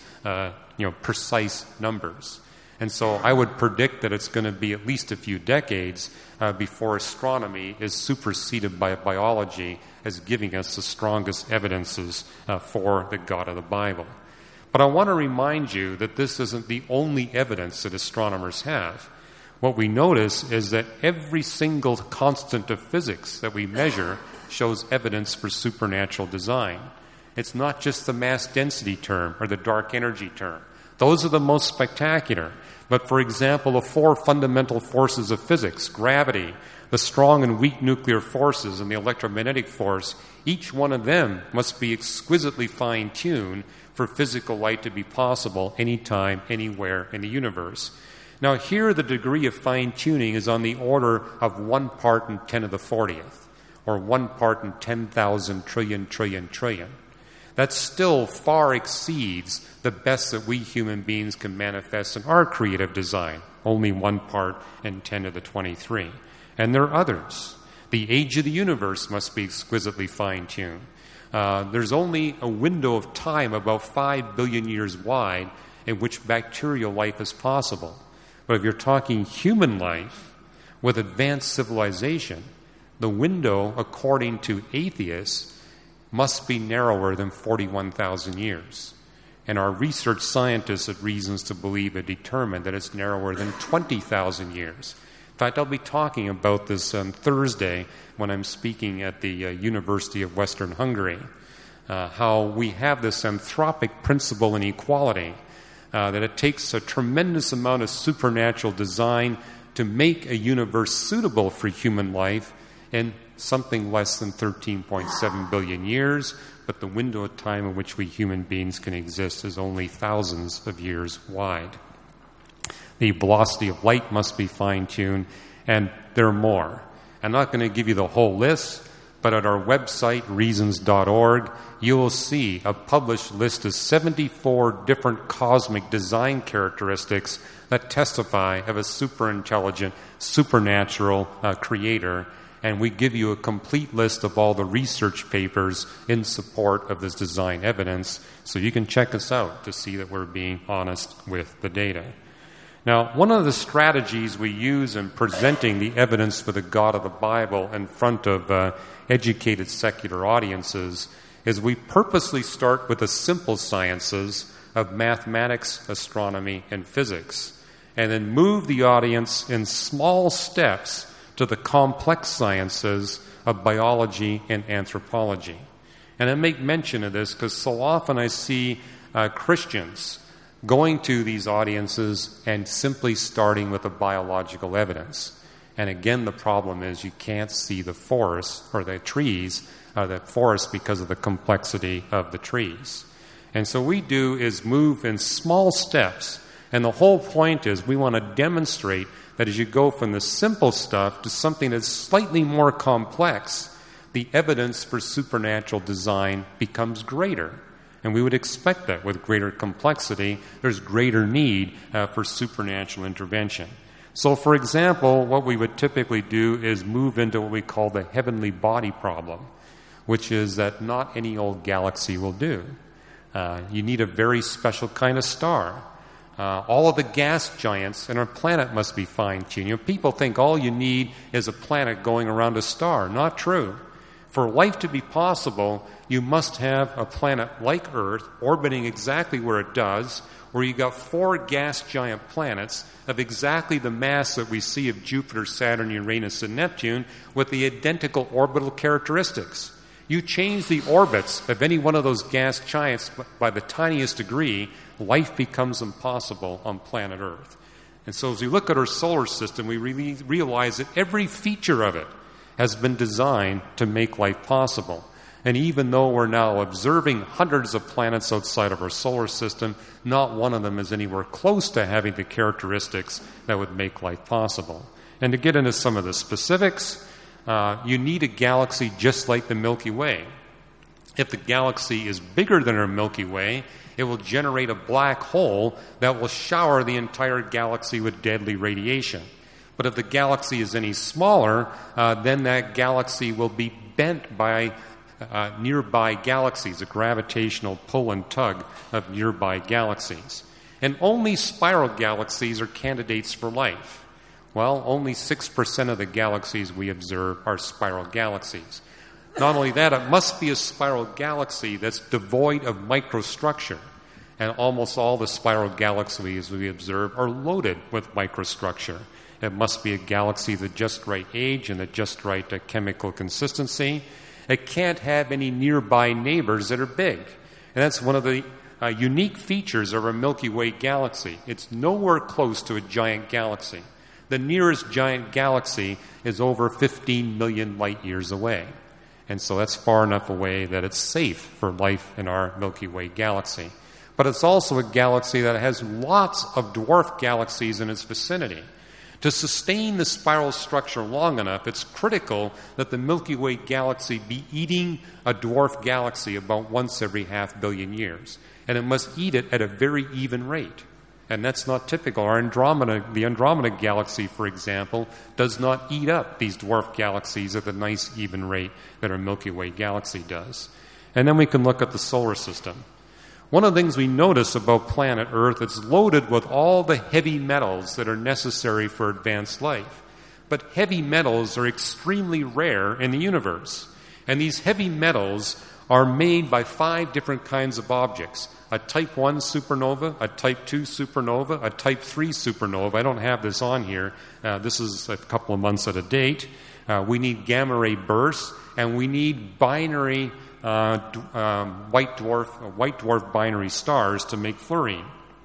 precise numbers. And so I would predict that it's going to be at least a few decades before astronomy is superseded by biology as giving us the strongest evidences for the God of the Bible. But I want to remind you that this isn't the only evidence that astronomers have. What we notice is that every single constant of physics that we measure shows evidence for supernatural design. It's not just the mass density term or the dark energy term. Those are the most spectacular. But for example, the 4 fundamental forces of physics, gravity, the strong and weak nuclear forces, and the electromagnetic force, each one of them must be exquisitely fine-tuned for physical light to be possible anytime, anywhere in the universe. Now here the degree of fine-tuning is on the order of 1 part in 10 to the 40th, or 1 part in 10,000 trillion. That still far exceeds the best that we human beings can manifest in our creative design, only 1 part in 10 to the 23. And there are others. The age of the universe must be exquisitely fine-tuned. There's only a window of time about 5 billion years wide in which bacterial life is possible. But if you're talking human life with advanced civilization, the window, according to atheists, must be narrower than 41,000 years. And our research scientists have reasons to believe and determine that it's narrower than 20,000 years. In fact, I'll be talking about this on Thursday when I'm speaking at the University of Western Hungary, how we have this anthropic principle in equality, that it takes a tremendous amount of supernatural design to make a universe suitable for human life in something less than 13.7 billion years, but the window of time in which we human beings can exist is only thousands of years wide. The velocity of light must be fine-tuned, and there are more. I'm not going to give you the whole list, but at our website, reasons.org, you will see a published list of 74 different cosmic design characteristics that testify of a superintelligent, supernatural creator. And we give you a complete list of all the research papers in support of this design evidence, so you can check us out to see that we're being honest with the data. Now, one of the strategies we use in presenting the evidence for the God of the Bible in front of educated secular audiences is we purposely start with the simple sciences of mathematics, astronomy, and physics, and then move the audience in small steps to the complex sciences of biology and anthropology. And I make mention of this because so often I see Christians going to these audiences and simply starting with the biological evidence. And again, the problem is you can't see the forest or the trees, the forest, because of the complexity of the trees. And so what we do is move in small steps. And the whole point is we want to demonstrate that as you go from the simple stuff to something that's slightly more complex, the evidence for supernatural design becomes greater. And we would expect that with greater complexity, there's greater need for supernatural intervention. So, for example, what we would typically do is move into what we call the heavenly body problem, which is that not any old galaxy will do. You need a very special kind of star. All of the gas giants in our planet must be fine-tuned. People think all you need is a planet going around a star. Not true. For life to be possible, you must have a planet like Earth orbiting exactly where it does, where you got 4 gas giant planets of exactly the mass that we see of Jupiter, Saturn, Uranus, and Neptune with the identical orbital characteristics. You change the orbits of any one of those gas giants by the tiniest degree, life becomes impossible on planet Earth. And so as we look at our solar system, we really realize that every feature of it has been designed to make life possible. And even though we're now observing hundreds of planets outside of our solar system, not one of them is anywhere close to having the characteristics that would make life possible. And to get into some of the specifics, you need a galaxy just like the Milky Way. If the galaxy is bigger than our Milky Way, it will generate a black hole that will shower the entire galaxy with deadly radiation. But if the galaxy is any smaller, then that galaxy will be bent by nearby galaxies, a gravitational pull and tug of nearby galaxies. And only spiral galaxies are candidates for life. Well, only 6% of the galaxies we observe are spiral galaxies. Not only that, it must be a spiral galaxy that's devoid of microstructure. And almost all the spiral galaxies we observe are loaded with microstructure. It must be a galaxy of the just right age and the just right chemical consistency. It can't have any nearby neighbors that are big. And that's one of the unique features of our Milky Way galaxy. It's nowhere close to a giant galaxy. The nearest giant galaxy is over 15 million light years away. And so that's far enough away that it's safe for life in our Milky Way galaxy. But it's also a galaxy that has lots of dwarf galaxies in its vicinity. To sustain the spiral structure long enough, it's critical that the Milky Way galaxy be eating a dwarf galaxy about once every 500 million years. And it must eat it at a very even rate. And that's not typical. The Andromeda galaxy, for example, does not eat up these dwarf galaxies at the nice even rate that our Milky Way galaxy does. And then we can look at the solar system. One of the things we notice about planet Earth, it's loaded with all the heavy metals that are necessary for advanced life. But heavy metals are extremely rare in the universe. And these heavy metals are made by 5 different kinds of objects. A type 1 supernova, a type 2 supernova, a type 3 supernova. I don't have this on here. This is a couple of months out of date. We need gamma ray bursts, and we need binary white dwarf binary stars to make fluorine.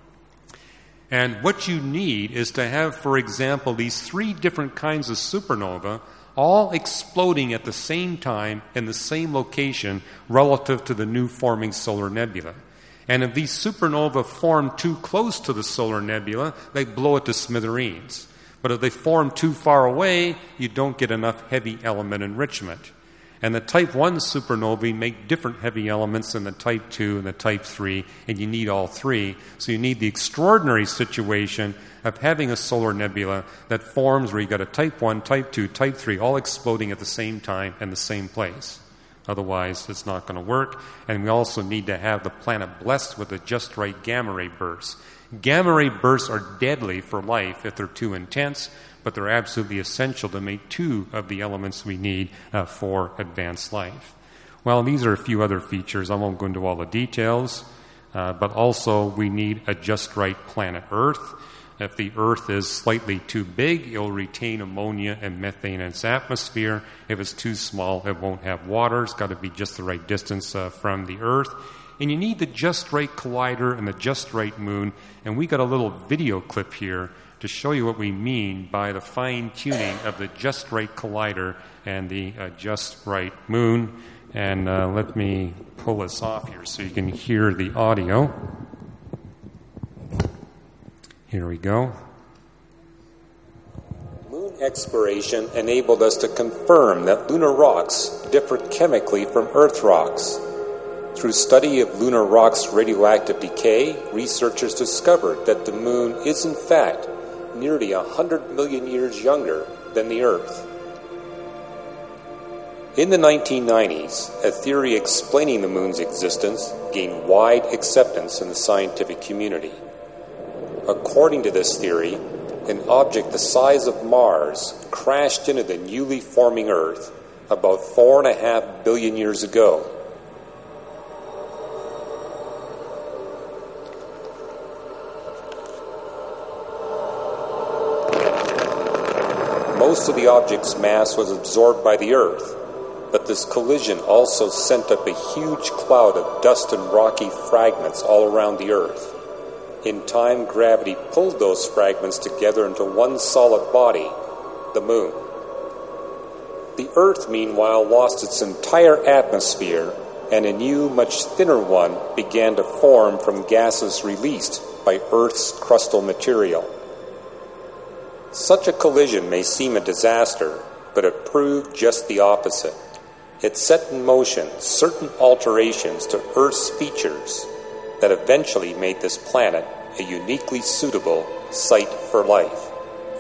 And what you need is to have, for example, these 3 different kinds of supernova all exploding at the same time in the same location relative to the new forming solar nebula. And if these supernovae form too close to the solar nebula, they blow it to smithereens. But if they form too far away, you don't get enough heavy element enrichment. And the type 1 supernovae make different heavy elements than the type 2 and the type 3, and you need all 3. So you need the extraordinary situation of having a solar nebula that forms where you got a type 1, type 2, type 3, all exploding at the same time in the same place. Otherwise, it's not going to work. And we also need to have the planet blessed with a just right gamma ray burst. Gamma ray bursts are deadly for life if they're too intense, but they're absolutely essential to make 2 of the elements we need for advanced life. Well, these are a few other features. I won't go into all the details, but also we need a just right planet Earth. If the Earth is slightly too big, it'll retain ammonia and methane in its atmosphere. If it's too small, it won't have water. It's got to be just the right distance from the Earth. And you need the just right collider and the just right moon. And we got a little video clip here to show you what we mean by the fine-tuning of the just right collider and the just right moon. And let me pull this off here so you can hear the audio. Here we go. Moon exploration enabled us to confirm that lunar rocks differ chemically from Earth rocks. Through study of lunar rocks' radioactive decay, researchers discovered that the moon is in fact nearly 100 million years younger than the Earth. In the 1990s, a theory explaining the moon's existence gained wide acceptance in the scientific community. According to this theory, an object the size of Mars crashed into the newly forming Earth about 4.5 billion years ago. Most of the object's mass was absorbed by the Earth, but this collision also sent up a huge cloud of dust and rocky fragments all around the Earth. In time, gravity pulled those fragments together into one solid body, the moon. The Earth, meanwhile, lost its entire atmosphere, and a new, much thinner one began to form from gases released by Earth's crustal material. Such a collision may seem a disaster, but it proved just the opposite. It set in motion certain alterations to Earth's features that eventually made this planet a uniquely suitable site for life.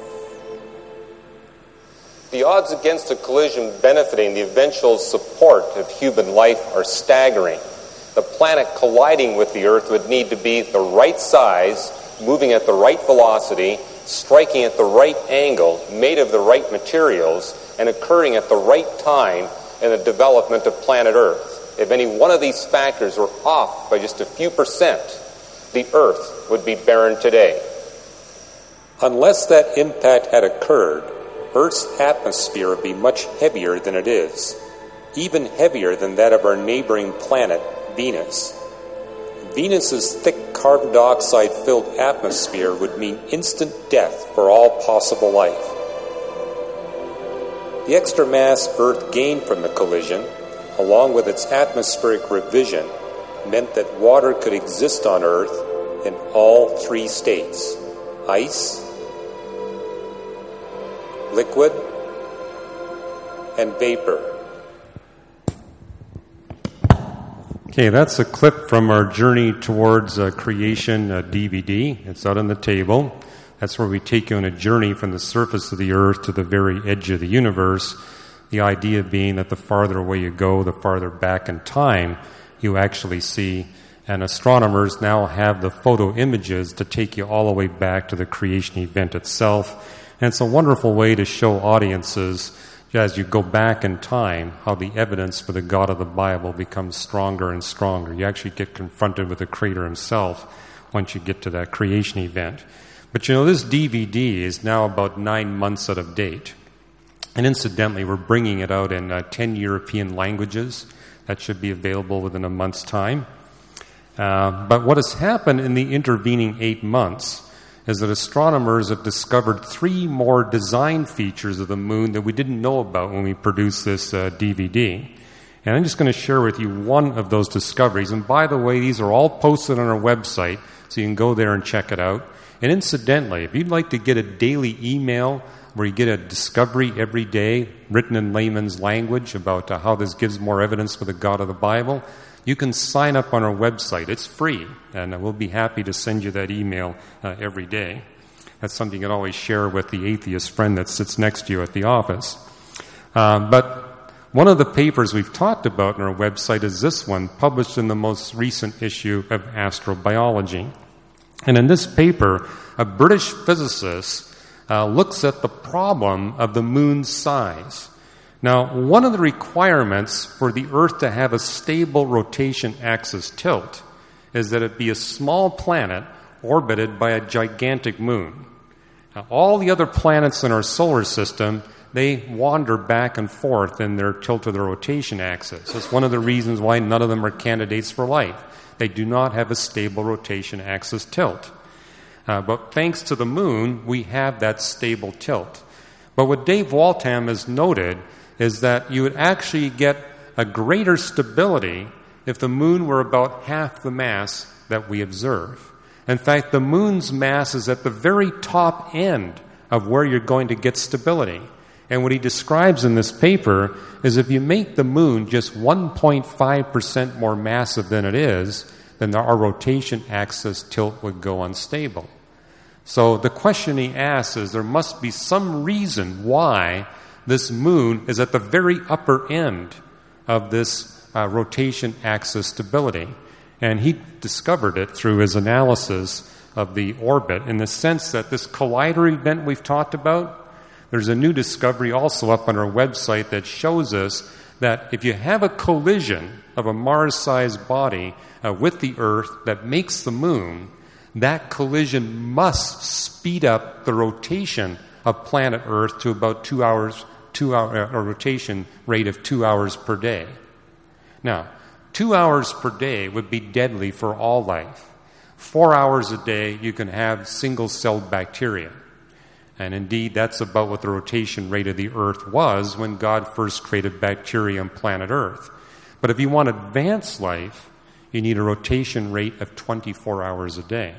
The odds against a collision benefiting the eventual support of human life are staggering. The planet colliding with the Earth would need to be the right size, moving at the right velocity, striking at the right angle, made of the right materials, and occurring at the right time in the development of planet Earth. If any one of these factors were off by just a few percent, the Earth would be barren today. Unless that impact had occurred, Earth's atmosphere would be much heavier than it is, even heavier than that of our neighboring planet, Venus. Venus's thick carbon dioxide-filled atmosphere would mean instant death for all possible life. The extra mass Earth gained from the collision, along with its atmospheric revision, meant that water could exist on Earth in all three states: ice, liquid, and vapor. Okay, that's a clip from our Journey Towards Creation DVD. It's out on the table. That's where we take you on a journey from the surface of the Earth to the very edge of the universe. The idea being that the farther away you go, the farther back in time you actually see. And astronomers now have the photo images to take you all the way back to the creation event itself. And it's a wonderful way to show audiences, as you go back in time, how the evidence for the God of the Bible becomes stronger and stronger. You actually get confronted with the Creator himself once you get to that creation event. But you know, this DVD is now about 9 months out of date. And incidentally, we're bringing it out in 10 European languages. That should be available within a month's time. But what has happened in the intervening 8 months is that astronomers have discovered 3 more design features of the moon that we didn't know about when we produced this DVD. And I'm just going to share with you one of those discoveries. And by the way, these are all posted on our website, so you can go there and check it out. And incidentally, if you'd like to get a daily email where you get a discovery every day written in layman's language about how this gives more evidence for the God of the Bible, you can sign up on our website. It's free, and we'll be happy to send you that email every day. That's something you can always share with the atheist friend that sits next to you at the office. But one of the papers we've talked about on our website is this one, published in the most recent issue of Astrobiology. And in this paper, a British physicist looks at the problem of the moon's size. Now, one of the requirements for the Earth to have a stable rotation axis tilt is that it be a small planet orbited by a gigantic moon. All the other planets in our solar system, they wander back and forth in their tilt of the rotation axis. That's one of the reasons why none of them are candidates for life. They do not have a stable rotation axis tilt. But thanks to the moon, we have that stable tilt. But what Dave Waltham has noted is that you would actually get a greater stability if the moon were about half the mass that we observe. In fact, the moon's mass is at the very top end of where you're going to get stability. And what he describes in this paper is if you make the moon just 1.5% more massive than it is, then our rotation axis tilt would go unstable. So the question he asks is there must be some reason why this moon is at the very upper end of this rotation axis stability. And he discovered it through his analysis of the orbit in the sense that this collider event we've talked about, there's a new discovery also up on our website that shows us that if you have a collision of a Mars-sized body with the Earth that makes the moon, that collision must speed up the rotation of planet Earth to about 2 hours, a rotation rate of 2 hours per day. Now, 2 hours per day would be deadly for all life. 4 hours a day, you can have single-celled bacteria. And indeed, that's about what the rotation rate of the Earth was when God first created bacteria on planet Earth. But if you want advanced life, you need a rotation rate of 24 hours a day.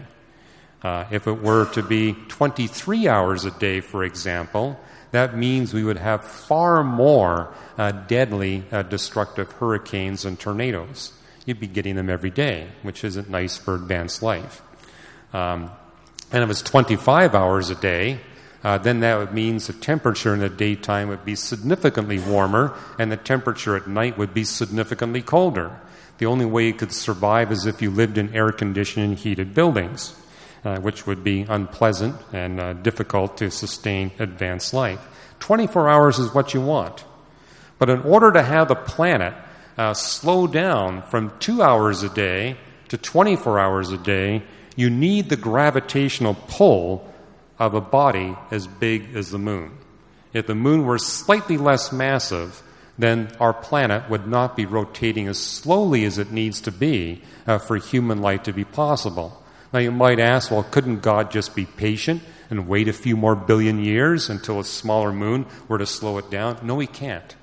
If it were to be 23 hours a day, for example, that means we would have far more deadly, destructive hurricanes and tornadoes. You'd be getting them every day, which isn't nice for advanced life. And if it's 25 hours a day, then that means the temperature in the daytime would be significantly warmer, and the temperature at night would be significantly colder. The only way you could survive is if you lived in air-conditioned and heated buildings, which would be unpleasant and difficult to sustain advanced life. 24 hours is what you want. But in order to have the planet slow down from 2 hours a day to 24 hours a day, you need the gravitational pull of a body as big as the moon. If the moon were slightly less massive, then our planet would not be rotating as slowly as it needs to be for human life to be possible. Now you might ask, well, couldn't God just be patient and wait a few more billion years until a smaller moon were to slow it down? No, he can't.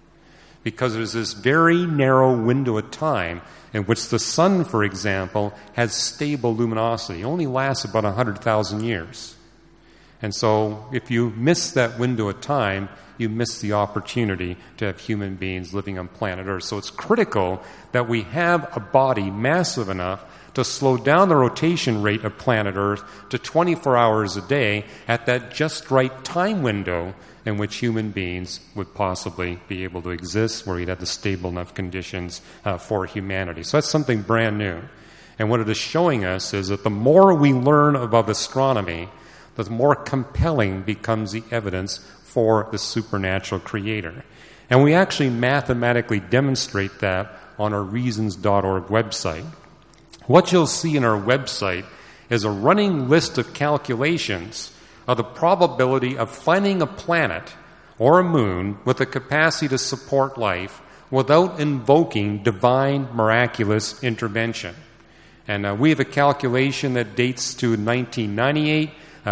Because there's this very narrow window of time in which the sun, for example, has stable luminosity. It only lasts about 100,000 years. And so if you miss that window of time, you miss the opportunity to have human beings living on planet Earth. So it's critical that we have a body massive enough to slow down the rotation rate of planet Earth to 24 hours a day at that just right time window in which human beings would possibly be able to exist, where we'd have the stable enough conditions for humanity. So that's something brand new. And what it is showing us is that the more we learn about astronomy, the more compelling becomes the evidence for the supernatural creator. And we actually mathematically demonstrate that on our reasons.org website. What you'll see in our website is a running list of calculations of the probability of finding a planet or a moon with the capacity to support life without invoking divine miraculous intervention. And we have a calculation that dates to 1998,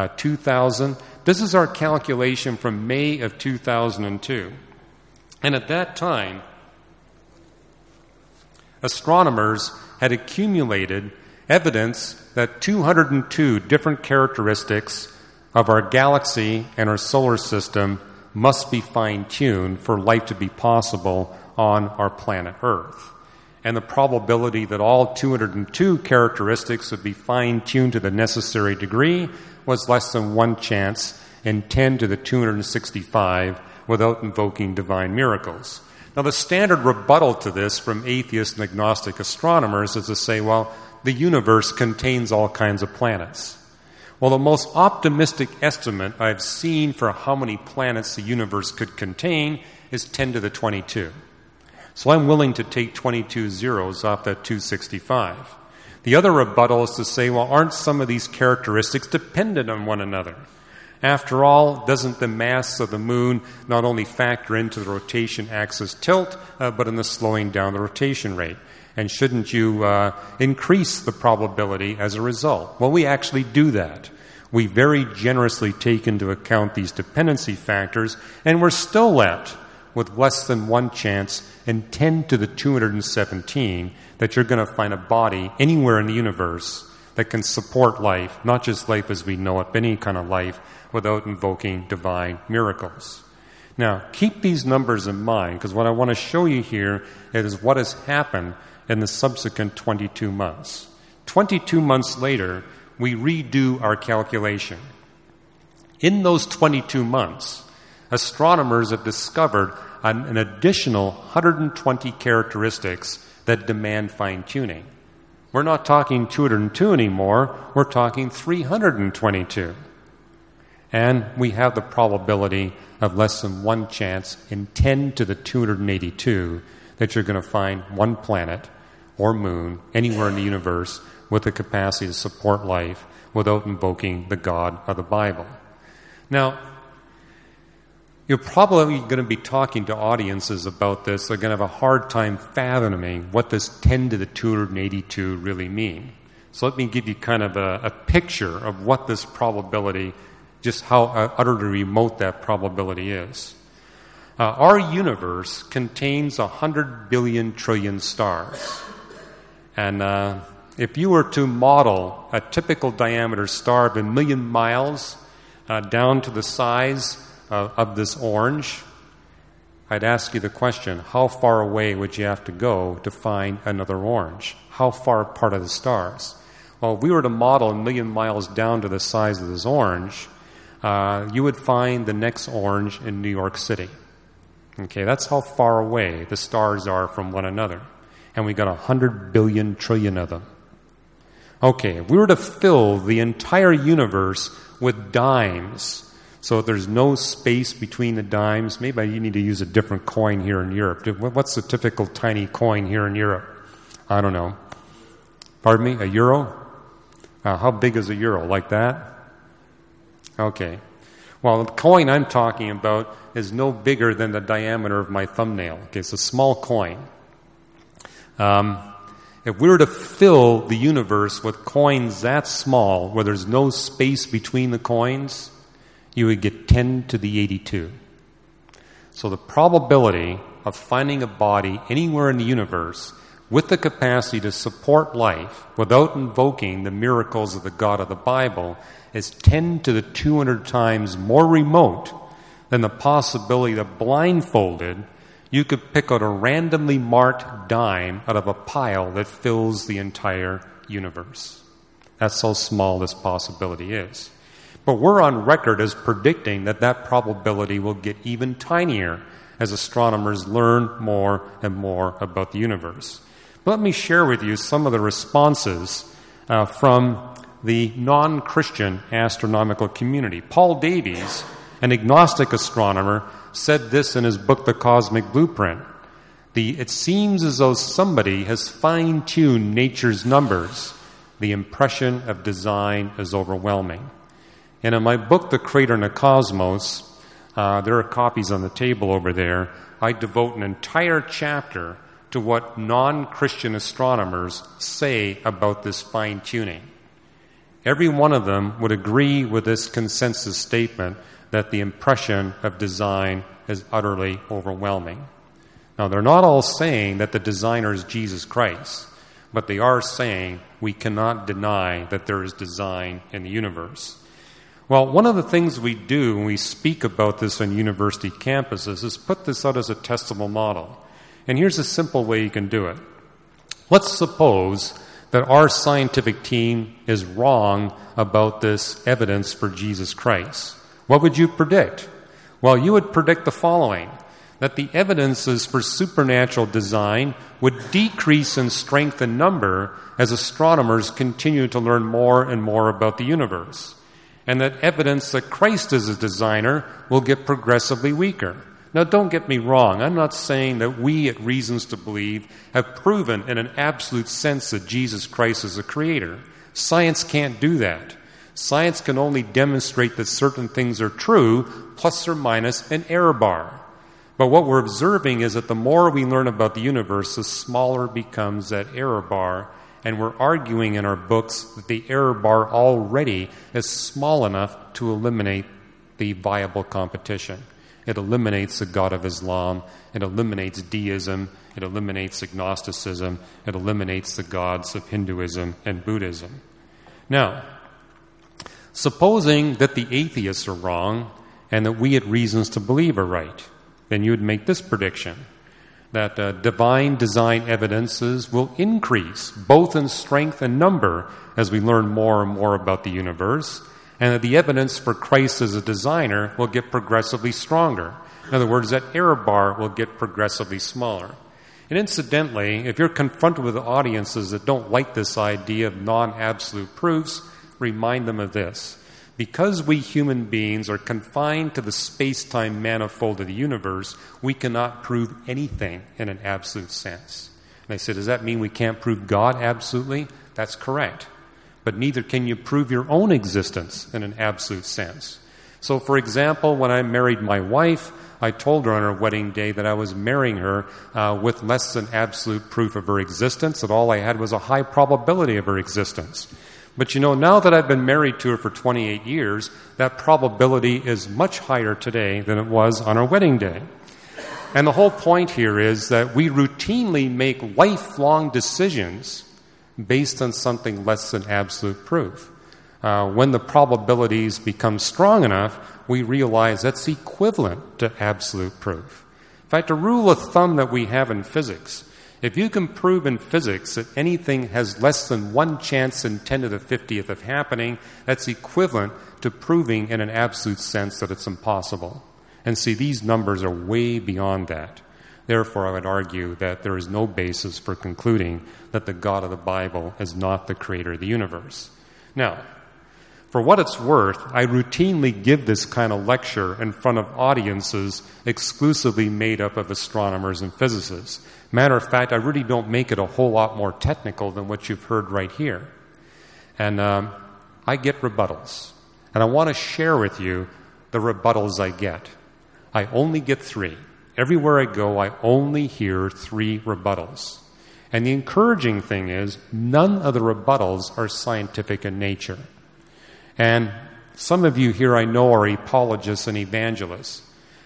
2000. This is our calculation from May of 2002. And at that time, astronomers had accumulated evidence that 202 different characteristics of our galaxy and our solar system must be fine-tuned for life to be possible on our planet Earth. And the probability that all 202 characteristics would be fine-tuned to the necessary degree was less than 1 chance in 10 to the 265 without invoking divine miracles. Now, the standard rebuttal to this from atheist and agnostic astronomers is to say, well, the universe contains all kinds of planets. Well, the most optimistic estimate I've seen for how many planets the universe could contain is 10 to the 22. So I'm willing to take 22 zeros off that 265. The other rebuttal is to say, well, aren't some of these characteristics dependent on one another? After all, doesn't the mass of the moon not only factor into the rotation axis tilt, but in the slowing down the rotation rate? And shouldn't you increase the probability as a result? Well, we actually do that. We very generously take into account these dependency factors, and we're still left with less than 1 chance in 10 to the 217 that you're going to find a body anywhere in the universe that can support life, not just life as we know it, but any kind of life, without invoking divine miracles. Now, keep these numbers in mind, because what I want to show you here is what has happened in the subsequent 22 months. 22 months later, we redo our calculation. In those 22 months, astronomers have discovered an additional 120 characteristics that demand fine-tuning. We're not talking 202 anymore, we're talking 322. And we have the probability of less than 1 chance in 10 to the 282 that you're going to find one planet or moon anywhere in the universe with the capacity to support life without invoking the God of the Bible. Now, you're probably going to be talking to audiences about this. They're going to have a hard time fathoming what does 10 to the 282 really mean. So let me give you kind of a picture of what this probability, just how utterly remote that probability is. Our universe contains 100 billion trillion stars. And if you were to model a typical diameter star of 1 million miles down to the size of this orange, I'd ask you the question, how far away would you have to go to find another orange? How far apart are the stars? Well, if we were to model 1 million miles down to the size of this orange, you would find the next orange in New York City. Okay, that's how far away the stars are from one another. And we got 100 billion trillion of them. Okay, if we were to fill the entire universe with dimes, so there's no space between the dimes, maybe you need to use a different coin here in Europe. What's the typical tiny coin here in Europe? I don't know. Pardon me? A euro? How big is a euro? Like that? Okay. Well, the coin I'm talking about is no bigger than the diameter of my thumbnail. Okay, it's a small coin. If we were to fill the universe with coins that small, where there's no space between the coins, you would get 10 to the 82. So the probability of finding a body anywhere in the universe with the capacity to support life without invoking the miracles of the God of the Bible is 10 to the 200 times more remote than the possibility that blindfolded you could pick out a randomly marked dime out of a pile that fills the entire universe. That's how small this possibility is. But we're on record as predicting that that probability will get even tinier as astronomers learn more and more about the universe. But let me share with you some of the responses from the non-Christian astronomical community. Paul Davies, an agnostic astronomer, said this in his book, The Cosmic Blueprint. It seems as though somebody has fine-tuned nature's numbers. The impression of design is overwhelming. And in my book, The Creator and the Cosmos, there are copies on the table over there, I devote an entire chapter to what non-Christian astronomers say about this fine-tuning. Every one of them would agree with this consensus statement that the impression of design is utterly overwhelming. Now, they're not all saying that the designer is Jesus Christ, but they are saying we cannot deny that there is design in the universe. Well, one of the things we do when we speak about this on university campuses is put this out as a testable model. And here's a simple way you can do it. Let's suppose that our scientific team is wrong about this evidence for Jesus Christ. What would you predict? Well, you would predict the following, that the evidences for supernatural design would decrease in strength and number as astronomers continue to learn more and more about the universe, and that evidence that Christ is a designer will get progressively weaker. Now, don't get me wrong. I'm not saying that we at Reasons to Believe have proven in an absolute sense that Jesus Christ is a creator. Science can't do that. Science can only demonstrate that certain things are true, plus or minus an error bar. But what we're observing is that the more we learn about the universe, the smaller becomes that error bar. And we're arguing in our books that the error bar already is small enough to eliminate the viable competition. It eliminates the God of Islam. It eliminates deism. It eliminates agnosticism. It eliminates the gods of Hinduism and Buddhism. Now, supposing that the atheists are wrong and that we had reasons to believe are right, then you would make this prediction, that divine design evidences will increase both in strength and number as we learn more and more about the universe, and that the evidence for Christ as a designer will get progressively stronger. In other words, that error bar will get progressively smaller. And incidentally, if you're confronted with audiences that don't like this idea of non-absolute proofs, remind them of this. Because we human beings are confined to the space-time manifold of the universe, we cannot prove anything in an absolute sense. And they said, does that mean we can't prove God absolutely? That's correct. But neither can you prove your own existence in an absolute sense. So, for example, when I married my wife, I told her on our wedding day that I was marrying her with less than absolute proof of her existence, that all I had was a high probability of her existence. But now that I've been married to her for 28 years, that probability is much higher today than it was on our wedding day. And the whole point here is that we routinely make lifelong decisions based on something less than absolute proof. When the probabilities become strong enough, we realize that's equivalent to absolute proof. In fact, a rule of thumb that we have in physics, if you can prove in physics that anything has less than 1 chance in 10 to the 50th of happening, that's equivalent to proving in an absolute sense that it's impossible. And see, these numbers are way beyond that. Therefore, I would argue that there is no basis for concluding that the God of the Bible is not the creator of the universe. Now, for what it's worth, I routinely give this kind of lecture in front of audiences exclusively made up of astronomers and physicists. Matter of fact, I really don't make it a whole lot more technical than what you've heard right here. And I get rebuttals. And I want to share with you the rebuttals I get. I only get 3. Everywhere I go, I only hear 3 rebuttals. And the encouraging thing is, none of the rebuttals are scientific in nature. And some of you here I know are apologists and evangelists.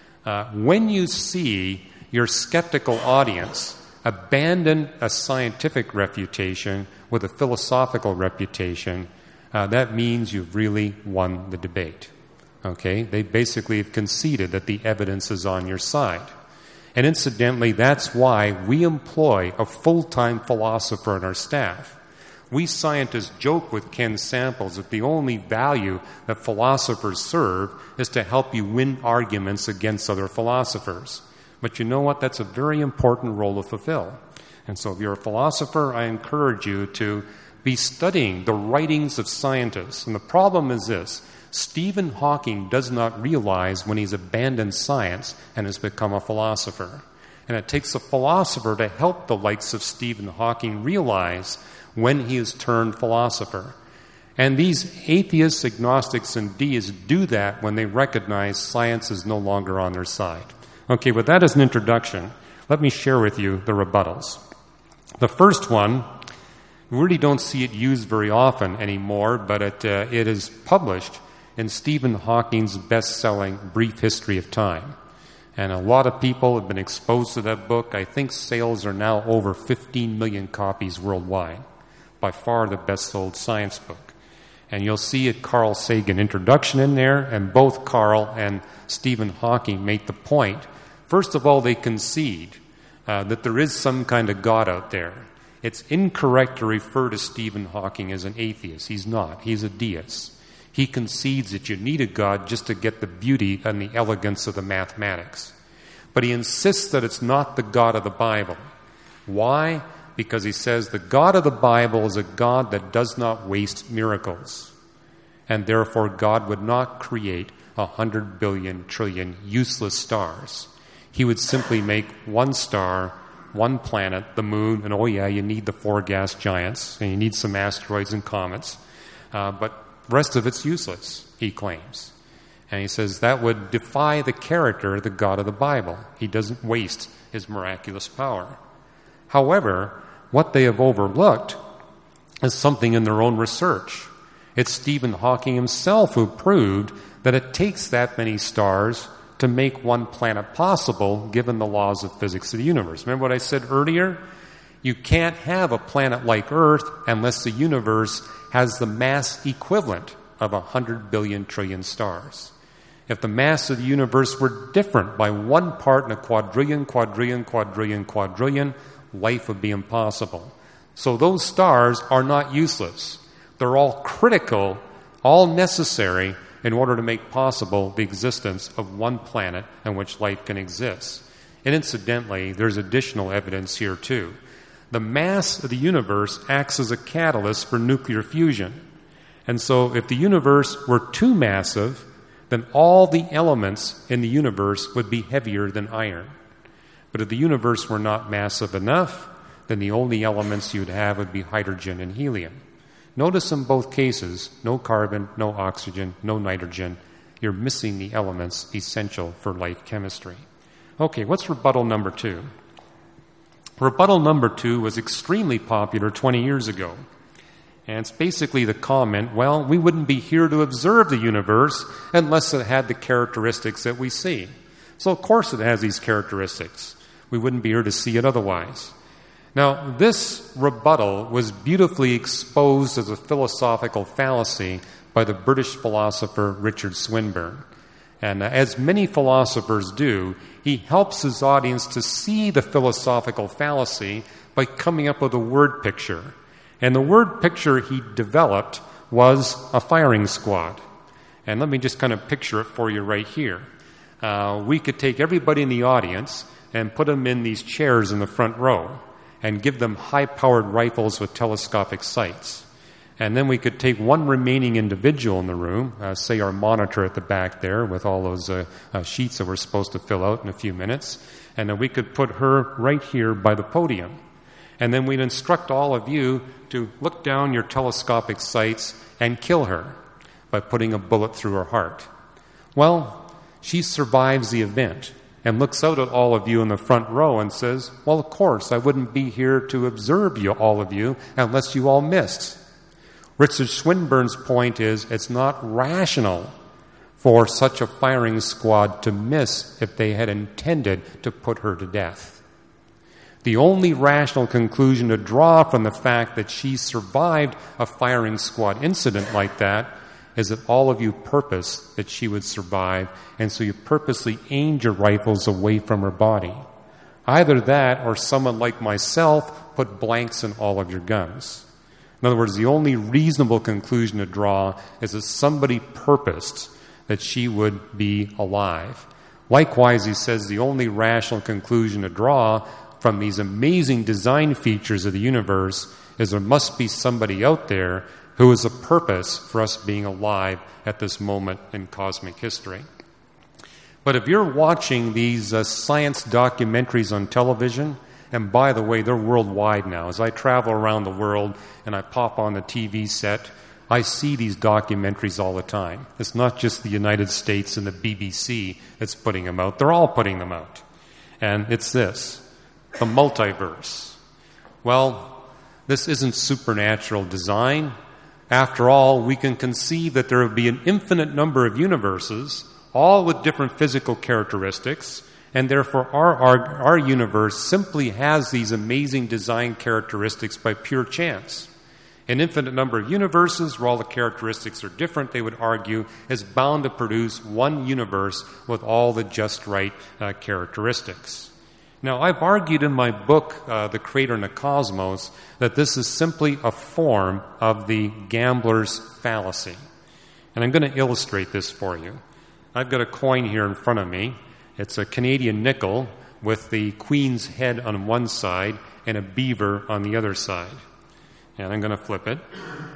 When you see your skeptical audience abandon a scientific refutation with a philosophical reputation, that means you've really won the debate. Okay? They basically have conceded that the evidence is on your side. And incidentally, that's why we employ a full-time philosopher on our staff. We scientists joke with Ken Samples that the only value that philosophers serve is to help you win arguments against other philosophers. But you know what? That's a very important role to fulfill. And so if you're a philosopher, I encourage you to be studying the writings of scientists. And the problem is this: Stephen Hawking does not realize when he's abandoned science and has become a philosopher. And it takes a philosopher to help the likes of Stephen Hawking realize when he has turned philosopher. And these atheists, agnostics, and deists do that when they recognize science is no longer on their side. Okay, with that as an introduction, let me share with you the rebuttals. The first one, we really don't see it used very often anymore, but it is published in Stephen Hawking's best-selling Brief History of Time. And a lot of people have been exposed to that book. I think sales are now over 15 million copies worldwide. By far the best-sold science book. And you'll see a Carl Sagan introduction in there, and both Carl and Stephen Hawking make the point. First of all, they concede that there is some kind of God out there. It's incorrect to refer to Stephen Hawking as an atheist. He's not. He's a deist. He concedes that you need a God just to get the beauty and the elegance of the mathematics. But he insists that it's not the God of the Bible. Why? Because he says the God of the Bible is a God that does not waste miracles. And therefore God would not create 100 billion trillion useless stars. He would simply make one star, one planet, the moon, and oh yeah, you need the 4 gas giants, and you need some asteroids and comets. But The rest of it's useless, he claims. And he says that would defy the character of the God of the Bible. He doesn't waste his miraculous power. However, what they have overlooked is something in their own research. It's Stephen Hawking himself who proved that it takes that many stars to make one planet possible, given the laws of physics of the universe. Remember what I said earlier? You can't have a planet like Earth unless the universe has the mass equivalent of 100 billion trillion stars. If the mass of the universe were different by 1 part in a quadrillion, life would be impossible. So those stars are not useless. They're all critical, all necessary in order to make possible the existence of one planet in which life can exist. And incidentally, there's additional evidence here too. The mass of the universe acts as a catalyst for nuclear fusion. And so if the universe were too massive, then all the elements in the universe would be heavier than iron. But if the universe were not massive enough, then the only elements you'd have would be hydrogen and helium. Notice in both cases, no carbon, no oxygen, no nitrogen. You're missing the elements essential for life chemistry. Okay, what's rebuttal number 2? Rebuttal number 2 was extremely popular 20 years ago. And it's basically the comment, well, we wouldn't be here to observe the universe unless it had the characteristics that we see. So of course it has these characteristics. We wouldn't be here to see it otherwise. Now, this rebuttal was beautifully exposed as a philosophical fallacy by the British philosopher Richard Swinburne. And as many philosophers do, he helps his audience to see the philosophical fallacy by coming up with a word picture. And the word picture he developed was a firing squad. And let me just kind of picture it for you right here. We could take everybody in the audience and put them in these chairs in the front row and give them high-powered rifles with telescopic sights. And then we could take one remaining individual in the room, say our monitor at the back there with all those sheets that we're supposed to fill out in a few minutes, and then we could put her right here by the podium. And then we'd instruct all of you to look down your telescopic sights and kill her by putting a bullet through her heart. Well, she survives the event and looks out at all of you in the front row and says, well, of course, I wouldn't be here to observe you, all of you, unless you all missed. Richard Swinburne's point is it's not rational for such a firing squad to miss if they had intended to put her to death. The only rational conclusion to draw from the fact that she survived a firing squad incident like that is that all of you purposed that she would survive, and so you purposely aimed your rifles away from her body. Either that or someone like myself put blanks in all of your guns. In other words, the only reasonable conclusion to draw is that somebody purposed that she would be alive. Likewise, he says the only rational conclusion to draw from these amazing design features of the universe is there must be somebody out there who has a purpose for us being alive at this moment in cosmic history. But if you're watching these science documentaries on television, and by the way, they're worldwide now. As I travel around the world and I pop on the TV set, I see these documentaries all the time. It's not just the United States and the BBC that's putting them out. They're all putting them out. And it's this, the multiverse. Well, this isn't supernatural design. After all, we can conceive that there would be an infinite number of universes, all with different physical characteristics, and therefore our universe simply has these amazing design characteristics by pure chance. An infinite number of universes where all the characteristics are different, they would argue, is bound to produce one universe with all the just right characteristics. Now, I've argued in my book, The Creator and the Cosmos, that this is simply a form of the gambler's fallacy. And I'm going to illustrate this for you. I've got a coin here in front of me. It's a Canadian nickel with the Queen's head on one side and a beaver on the other side. And I'm going to flip it.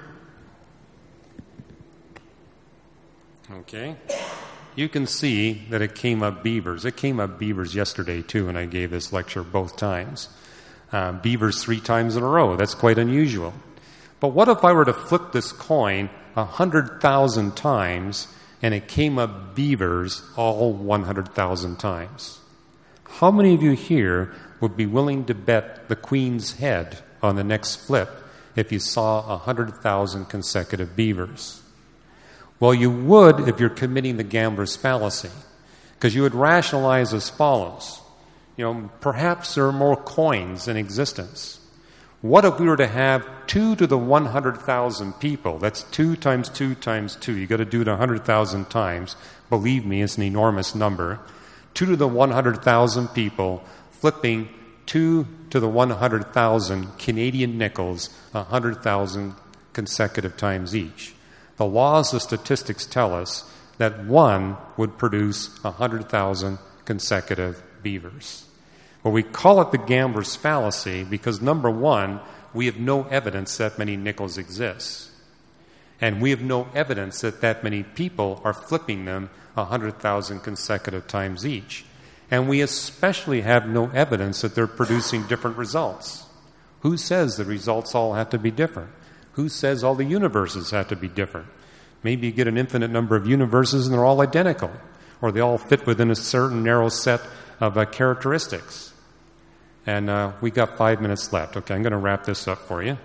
Okay. You can see that it came up beavers. It came up beavers yesterday, too, and I gave this lecture both times. Beavers 3 times in a row. That's quite unusual. But what if I were to flip this coin 100,000 times, and it came up beavers all 100,000 times. How many of you here would be willing to bet the Queen's head on the next flip if you saw 100,000 consecutive beavers? Well, you would if you're committing the gambler's fallacy, because you would rationalize as follows. Perhaps there are more coins in existence. What if we were to have 2 to the 100,000 people? That's 2 times 2 times 2. You've got to do it 100,000 times. Believe me, it's an enormous number. 2 to the 100,000 people flipping 2 to the 100,000 Canadian nickels 100,000 consecutive times each. The laws of statistics tell us that 1 would produce 100,000 consecutive beavers. Well, we call it the gambler's fallacy because, number one, we have no evidence that many nickels exist. And we have no evidence that that many people are flipping them 100,000 consecutive times each. And we especially have no evidence that they're producing different results. Who says the results all have to be different? Who says all the universes have to be different? Maybe you get an infinite number of universes and they're all identical, or they all fit within a certain narrow set of characteristics. And we got 5 minutes left. Okay, I'm going to wrap this up for you.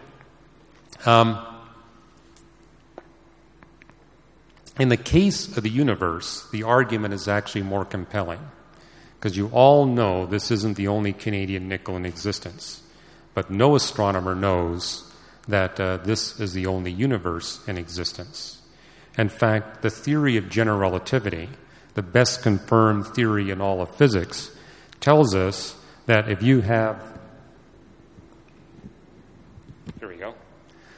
In the case of the universe, the argument is actually more compelling, because you all know this isn't the only Canadian nickel in existence. But no astronomer knows that this is the only universe in existence. In fact, the theory of general relativity, the best confirmed theory in all of physics, tells us that if you have... Here we go.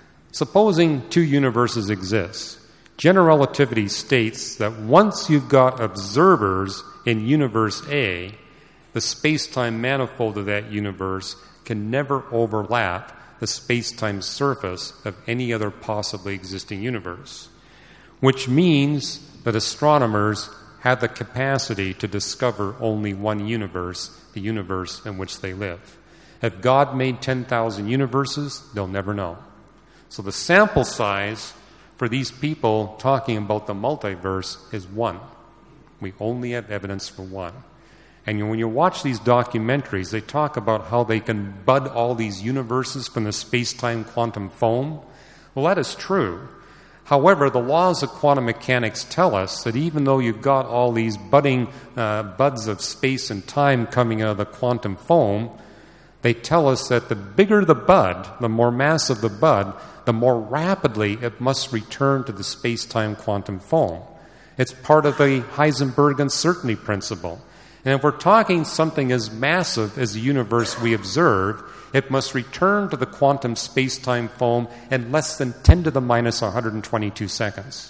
Supposing 2 universes exist, general relativity states that once you've got observers in universe A, the space-time manifold of that universe can never overlap the space-time surface of any other possibly existing universe, which means that astronomers have the capacity to discover only one universe, the universe in which they live. If God made 10,000 universes, they'll never know. So the sample size for these people talking about the multiverse is 1. We only have evidence for 1. And when you watch these documentaries, they talk about how they can bud all these universes from the space-time quantum foam. Well, that is true. However, the laws of quantum mechanics tell us that even though you've got all these budding buds of space and time coming out of the quantum foam, they tell us that the bigger the bud, the more massive the bud, the more rapidly it must return to the space-time quantum foam. It's part of the Heisenberg uncertainty principle. And if we're talking something as massive as the universe we observe, it must return to the quantum space-time foam in less than 10 to the minus 122 seconds.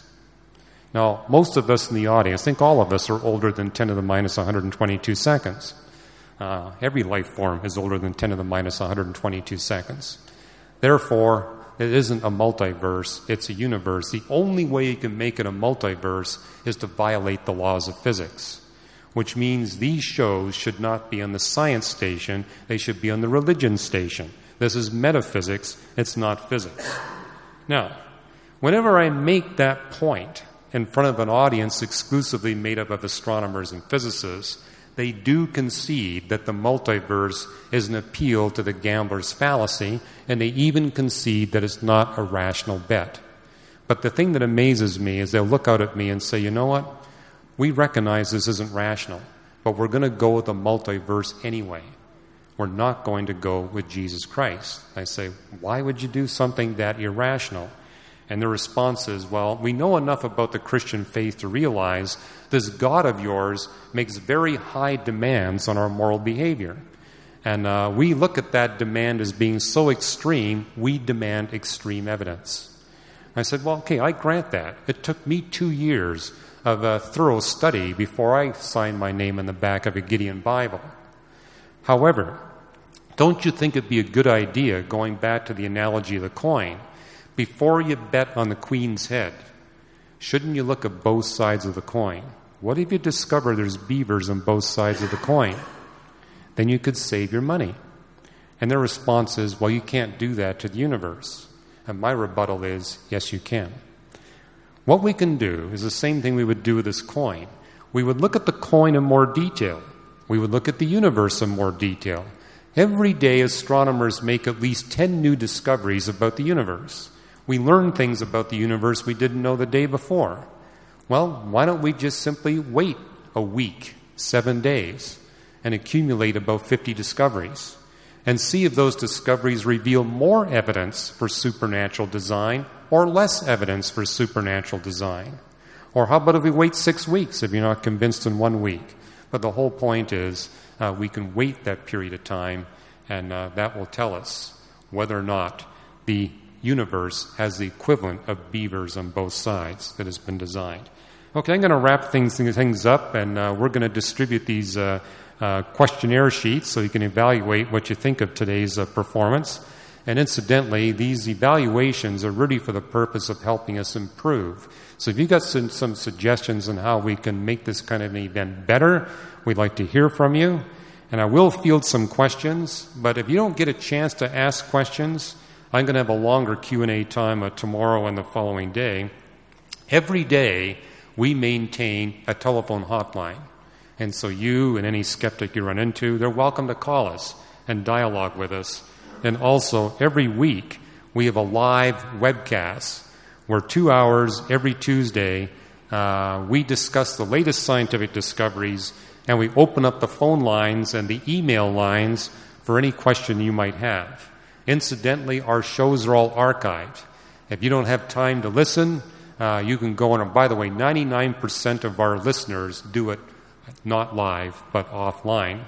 Now, most of us in the audience, I think all of us are older than 10 to the minus 122 seconds. Every life form is older than 10 to the minus 122 seconds. Therefore, it isn't a multiverse, it's a universe. The only way you can make it a multiverse is to violate the laws of physics, which means these shows should not be on the science station, they should be on the religion station. This is metaphysics, it's not physics. Now, whenever I make that point in front of an audience exclusively made up of astronomers and physicists, they do concede that the multiverse is an appeal to the gambler's fallacy, and they even concede that it's not a rational bet. But the thing that amazes me is they'll look out at me and say, you know what? We recognize this isn't rational, but we're going to go with the multiverse anyway. We're not going to go with Jesus Christ. I say, why would you do something that irrational? And the response is, well, we know enough about the Christian faith to realize this God of yours makes very high demands on our moral behavior. And we look at that demand as being so extreme, we demand extreme evidence. I said, well, okay, I grant that. It took me 2 years of a thorough study before I signed my name in the back of a Gideon Bible. However, don't you think it'd be a good idea, going back to the analogy of the coin, before you bet on the Queen's head, shouldn't you look at both sides of the coin? What if you discover there's beavers on both sides of the coin? Then you could save your money. And their response is, well, you can't do that to the universe. And my rebuttal is, yes, you can. What we can do is the same thing we would do with this coin. We would look at the coin in more detail. We would look at the universe in more detail. Every day, astronomers make at least 10 new discoveries about the universe. We learn things about the universe we didn't know the day before. Well, why don't we just simply wait a week, 7 days, and accumulate about 50 discoveries, and see if those discoveries reveal more evidence for supernatural design or less evidence for supernatural design? Or how about if we wait 6 weeks if you're not convinced in 1 week? But the whole point is we can wait that period of time, and that will tell us whether or not the universe has the equivalent of beavers on both sides that has been designed. Okay, I'm going to wrap things up, and we're going to distribute these questionnaire sheets so you can evaluate what you think of today's performance. And incidentally, these evaluations are really for the purpose of helping us improve. So if you've got some suggestions on how we can make this kind of an event better, we'd like to hear from you. And I will field some questions, but if you don't get a chance to ask questions, I'm going to have a longer Q&A time tomorrow and the following day. Every day, we maintain a telephone hotline. And so you and any skeptic you run into, they're welcome to call us and dialogue with us. And also, every week, we have a live webcast where 2 hours every Tuesday, we discuss the latest scientific discoveries, and we open up the phone lines and the email lines for any question you might have. Incidentally, our shows are all archived. If you don't have time to listen, you can go on. And by the way, 99% of our listeners do it not live, but offline.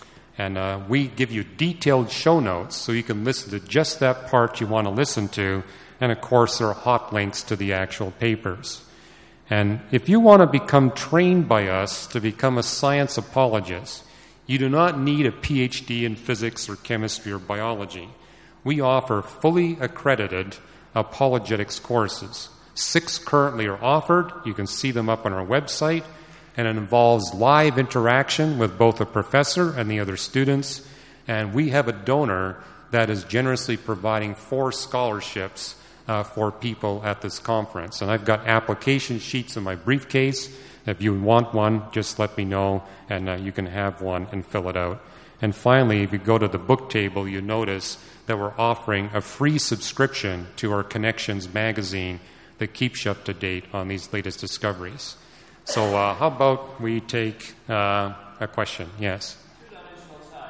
And we give you detailed show notes so you can listen to just that part you want to listen to. And, of course, there are hot links to the actual papers. And if you want to become trained by us to become a science apologist, you do not need a PhD in physics or chemistry or biology. We offer fully accredited apologetics courses. 6 currently are offered. You can see them up on our website. And it involves live interaction with both the professor and the other students. And we have a donor that is generously providing 4 scholarships for people at this conference. And I've got application sheets in my briefcase. If you want one, just let me know, and you can have one and fill it out. And finally, if you go to the book table, you notice that we're offering a free subscription to our Connections magazine that keeps you up to date on these latest discoveries. So how about we take a question? Yes? Two-dimensional time.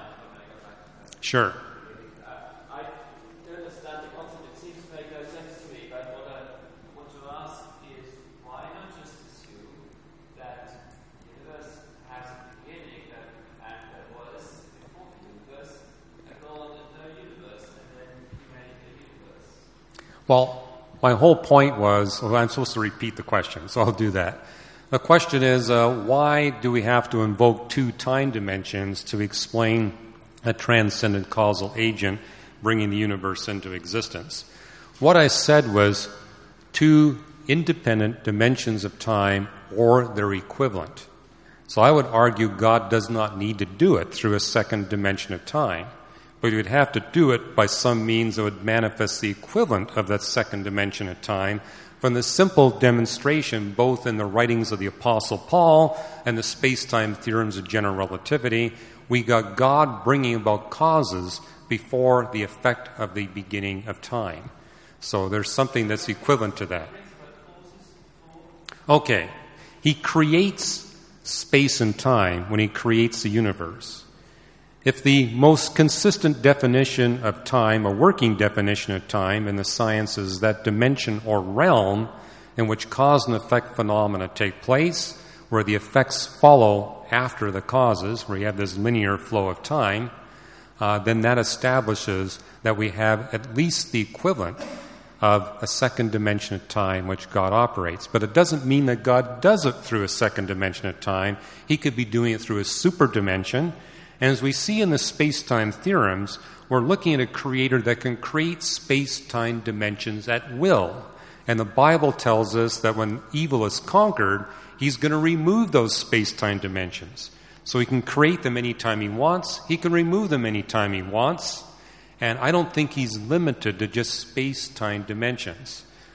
Sure. I don't understand the concept. It seems to make no sense to me. But what I want to ask is, why not just assume that the universe has a beginning and there was, before the universe, a God and no universe, and then you made the universe? Well, my whole point was, I'm supposed to repeat the question, so I'll do that. The question is, why do we have to invoke 2 time dimensions to explain a transcendent causal agent bringing the universe into existence? What I said was 2 independent dimensions of time or their equivalent. So I would argue God does not need to do it through a second dimension of time, but he would have to do it by some means that would manifest the equivalent of that second dimension of time from the simple demonstration both in the writings of the Apostle Paul and the space-time theorems of general relativity. We got God bringing about causes before the effect of the beginning of time. So there's something that's equivalent to that. Okay. He creates space and time when he creates the universe. If the most consistent definition of time, a working definition of time in the sciences, is that dimension or realm in which cause and effect phenomena take place, where the effects follow after the causes, where you have this linear flow of time, then that establishes that we have at least the equivalent of a second dimension of time which God operates. But it doesn't mean that God does it through a second dimension of time. He could be doing it through a super dimension. And as we see in the space-time theorems, we're looking at a creator that can create space-time dimensions at will. And the Bible tells us that when evil is conquered, he's going to remove those space-time dimensions. So he can create them anytime he wants. He can remove them anytime he wants. And I don't think he's limited to just space-time dimensions.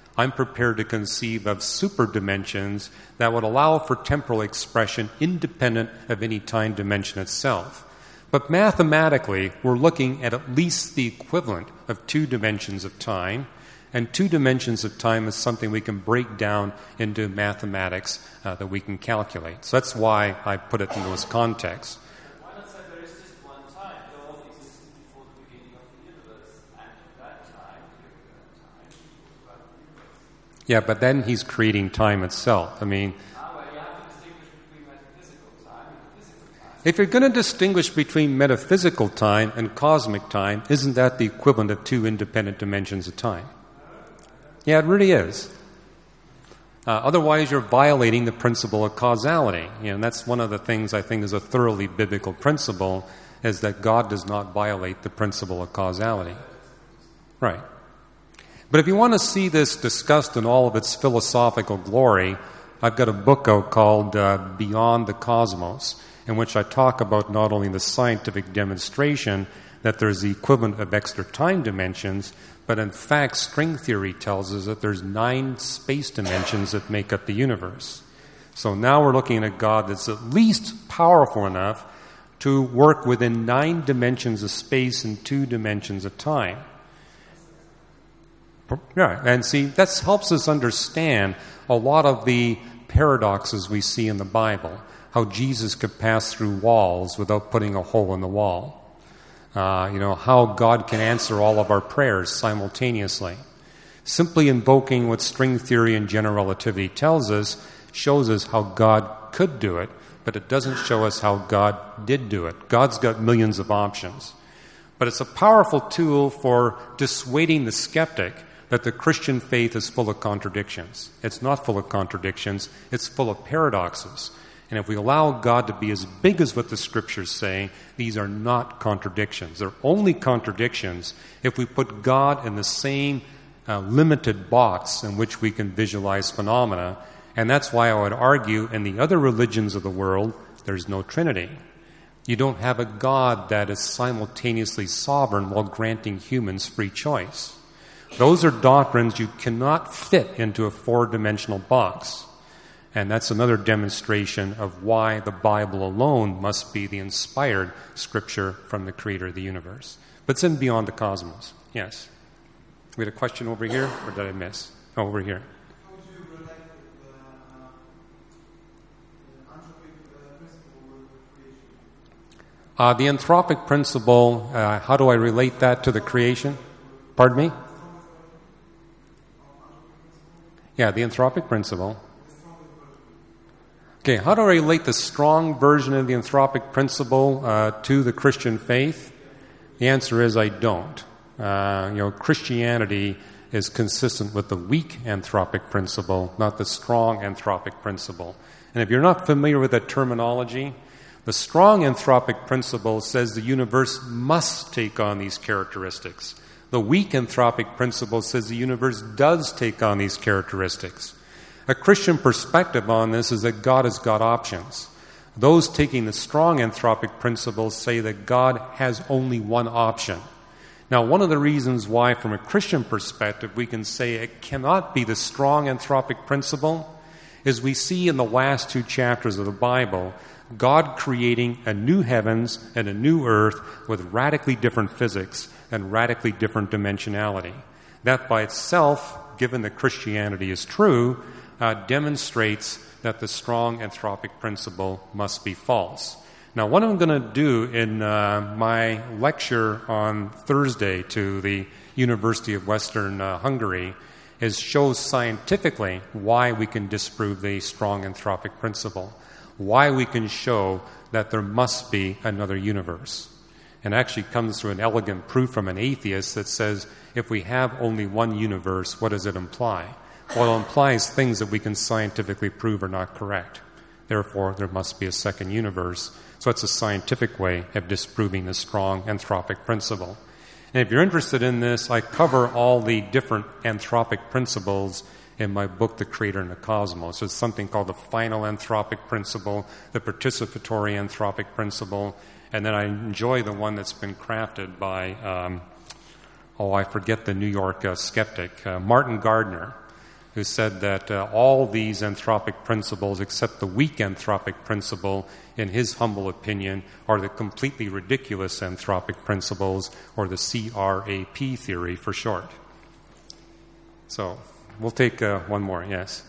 I'm prepared to conceive of super dimensions that would allow for temporal expression independent of any time dimension itself. But mathematically, we're looking at least the equivalent of 2 dimensions of time, and 2 dimensions of time is something we can break down into mathematics that we can calculate. So that's why I put it in those contexts. Why not say there is just one time? All existed before the beginning of the universe, and at that time, during that time, about the universe. Yeah, but then he's creating time itself. I mean, Well, you have to distinguish between metaphysical time and physical time. if you're going to distinguish between metaphysical time and cosmic time, isn't that the equivalent of 2 independent dimensions of time? Yeah, it really is. Otherwise, you're violating the principle of causality. And that's one of the things I think is a thoroughly biblical principle, is that God does not violate the principle of causality. Right. But if you want to see this discussed in all of its philosophical glory, I've got a book out called Beyond the Cosmos, in which I talk about not only the scientific demonstration that there's the equivalent of extra time dimensions, but in fact, string theory tells us that there's 9 space dimensions that make up the universe. So now we're looking at a God that's at least powerful enough to work within 9 dimensions of space and 2 dimensions of time. Yeah, and see, that helps us understand a lot of the paradoxes we see in the Bible, how Jesus could pass through walls without putting a hole in the wall. How God can answer all of our prayers simultaneously. Simply invoking what string theory and general relativity tells us shows us how God could do it, but it doesn't show us how God did do it. God's got millions of options. But it's a powerful tool for dissuading the skeptic that the Christian faith is full of contradictions. It's not full of contradictions, it's full of paradoxes. And if we allow God to be as big as what the Scriptures say, these are not contradictions. They're only contradictions if we put God in the same limited box in which we can visualize phenomena. And that's why I would argue in the other religions of the world, there's no Trinity. You don't have a God that is simultaneously sovereign while granting humans free choice. Those are doctrines you cannot fit into a 4-dimensional box. And that's another demonstration of why the Bible alone must be the inspired Scripture from the Creator of the universe. But it's in Beyond the Cosmos. Yes. We had a question over here, or did I miss? Oh, over here. How would you relate the anthropic principle with creation? The anthropic principle, how do I relate that to the creation? Pardon me? Yeah, the anthropic principle. Okay, how do I relate the strong version of the anthropic principle to the Christian faith? The answer is I don't. Christianity is consistent with the weak anthropic principle, not the strong anthropic principle. And if you're not familiar with that terminology, the strong anthropic principle says the universe must take on these characteristics. The weak anthropic principle says the universe does take on these characteristics. A Christian perspective on this is that God has got options. Those taking the strong anthropic principle say that God has only one option. Now, one of the reasons why, from a Christian perspective, we can say it cannot be the strong anthropic principle is we see in the last 2 chapters of the Bible God creating a new heavens and a new earth with radically different physics and radically different dimensionality. That by itself, given that Christianity is true, demonstrates that the strong anthropic principle must be false. Now, what I'm going to do in my lecture on Thursday to the University of Western Hungary is show scientifically why we can disprove the strong anthropic principle, why we can show that there must be another universe. And actually comes through an elegant proof from an atheist that says, if we have only one universe, what does it imply? Well, it implies things that we can scientifically prove are not correct. Therefore, there must be a second universe. So it's a scientific way of disproving the strong anthropic principle. And if you're interested in this, I cover all the different anthropic principles in my book, The Creator and the Cosmos. There's something called the final anthropic principle, the participatory anthropic principle, and then I enjoy the one that's been crafted by, I forget the New York skeptic, Martin Gardner. who said that all these anthropic principles, except the weak anthropic principle, in his humble opinion, are the completely ridiculous anthropic principles, or the CRAP theory for short. So, we'll take one more, yes.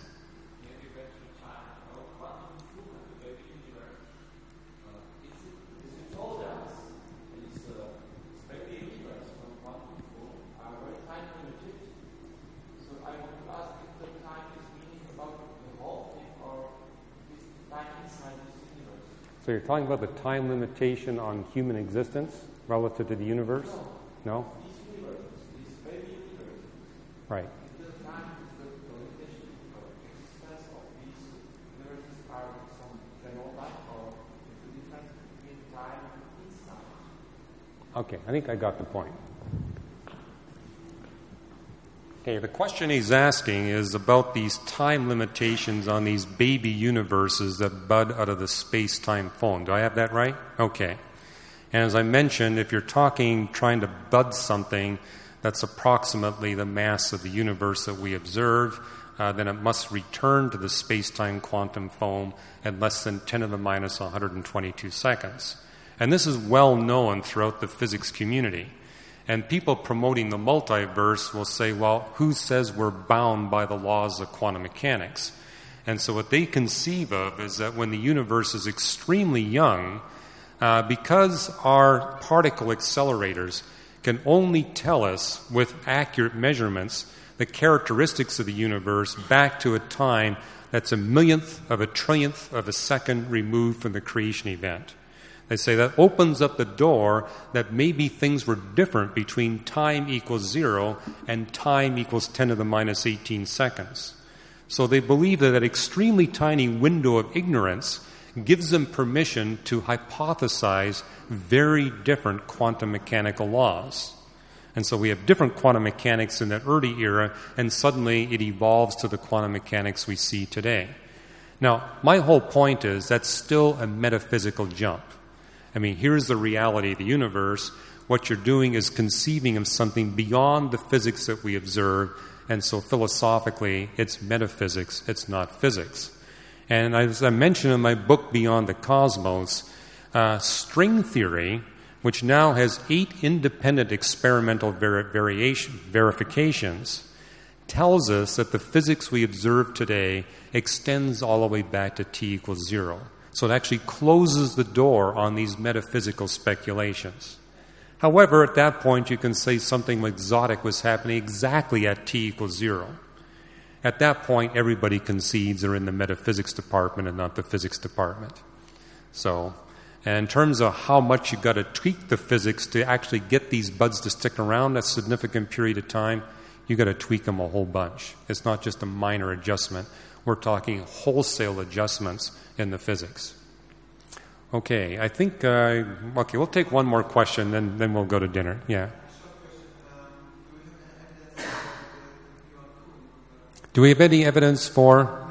So you're talking about the time limitation on human existence relative to the universe? No? These universes, these baby universes. Right. The time is the limitation of existence of these universes are some general time, or is the difference between time and inside? Okay, I think I got the point. Okay, the question he's asking is about these time limitations on these baby universes that bud out of the space-time foam. Do I have that right? Okay. And as I mentioned, if you're trying to bud something that's approximately the mass of the universe that we observe, then it must return to the space-time quantum foam at less than 10 to the minus 122 seconds. And this is well known throughout the physics community. And people promoting the multiverse will say, well, who says we're bound by the laws of quantum mechanics? And so what they conceive of is that when the universe is extremely young, because our particle accelerators can only tell us with accurate measurements the characteristics of the universe back to a time that's a millionth of a trillionth of a second removed from the creation event. They say that opens up the door that maybe things were different between time equals 0 and time equals 10 to the minus 18 seconds. So they believe that that extremely tiny window of ignorance gives them permission to hypothesize very different quantum mechanical laws. And so we have different quantum mechanics in that early era, and suddenly it evolves to the quantum mechanics we see today. Now, my whole point is that's still a metaphysical jump. I mean, here's the reality of the universe. What you're doing is conceiving of something beyond the physics that we observe, and so philosophically, it's metaphysics, it's not physics. And as I mentioned in my book, Beyond the Cosmos, string theory, which now has 8 independent experimental verifications, tells us that the physics we observe today extends all the way back to t equals 0. So it actually closes the door on these metaphysical speculations. However, at that point, you can say something exotic was happening exactly at t equals 0. At that point, everybody concedes they're in the metaphysics department and not the physics department. So, and in terms of how much you've got to tweak the physics to actually get these buds to stick around a significant period of time, you've got to tweak them a whole bunch. It's not just a minor adjustment. We're talking wholesale adjustments in the physics. Okay, I think, okay, we'll take one more question, then we'll go to dinner. Yeah. Do we have any evidence for?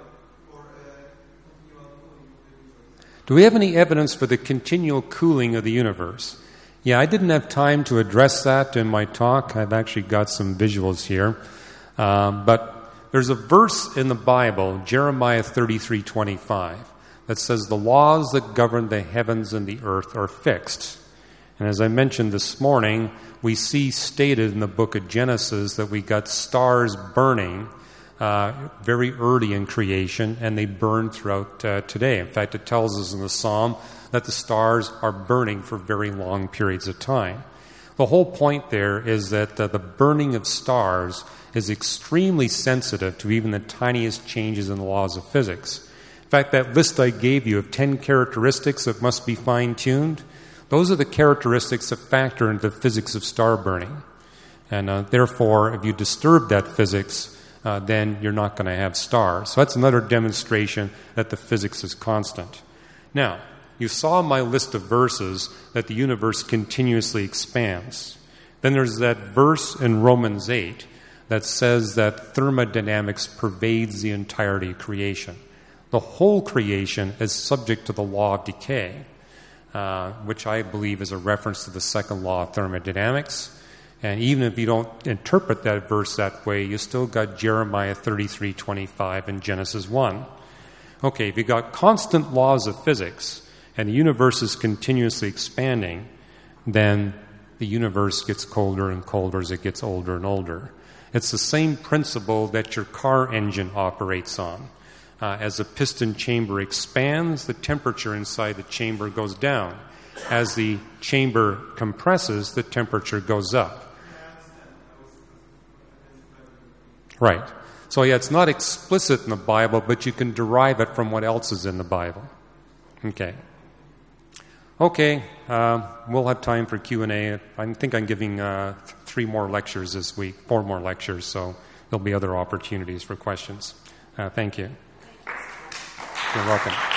Do we have any evidence for the continual cooling of the universe? Yeah, I didn't have time to address that in my talk. I've actually got some visuals here. But there's a verse in the Bible, Jeremiah 33:25, that says the laws that govern the heavens and the earth are fixed. And as I mentioned this morning, we see stated in the book of Genesis that we got stars burning very early in creation, and they burn throughout today. In fact, it tells us in the Psalm that the stars are burning for very long periods of time. The whole point there is that the burning of stars is extremely sensitive to even the tiniest changes in the laws of physics. In fact, that list I gave you of 10 characteristics that must be fine-tuned, those are the characteristics that factor into the physics of star burning. And therefore, if you disturb that physics, then you're not going to have stars. So that's another demonstration that the physics is constant. Now, you saw my list of verses that the universe continuously expands. Then there's that verse in Romans 8 that says that thermodynamics pervades the entirety of creation. The whole creation is subject to the law of decay, which I believe is a reference to the second law of thermodynamics. And even if you don't interpret that verse that way, you still got Jeremiah 33:25 and Genesis 1. Okay, if you got constant laws of physics and the universe is continuously expanding, then the universe gets colder and colder as it gets older and older. It's the same principle that your car engine operates on. As the piston chamber expands, the temperature inside the chamber goes down. As the chamber compresses, the temperature goes up. Right. So yeah, it's not explicit in the Bible, but you can derive it from what else is in the Bible. Okay. Okay, we'll have time for Q&A. I think I'm giving 3 more lectures this week, 4 more lectures, so there'll be other opportunities for questions. Thank you. You're welcome.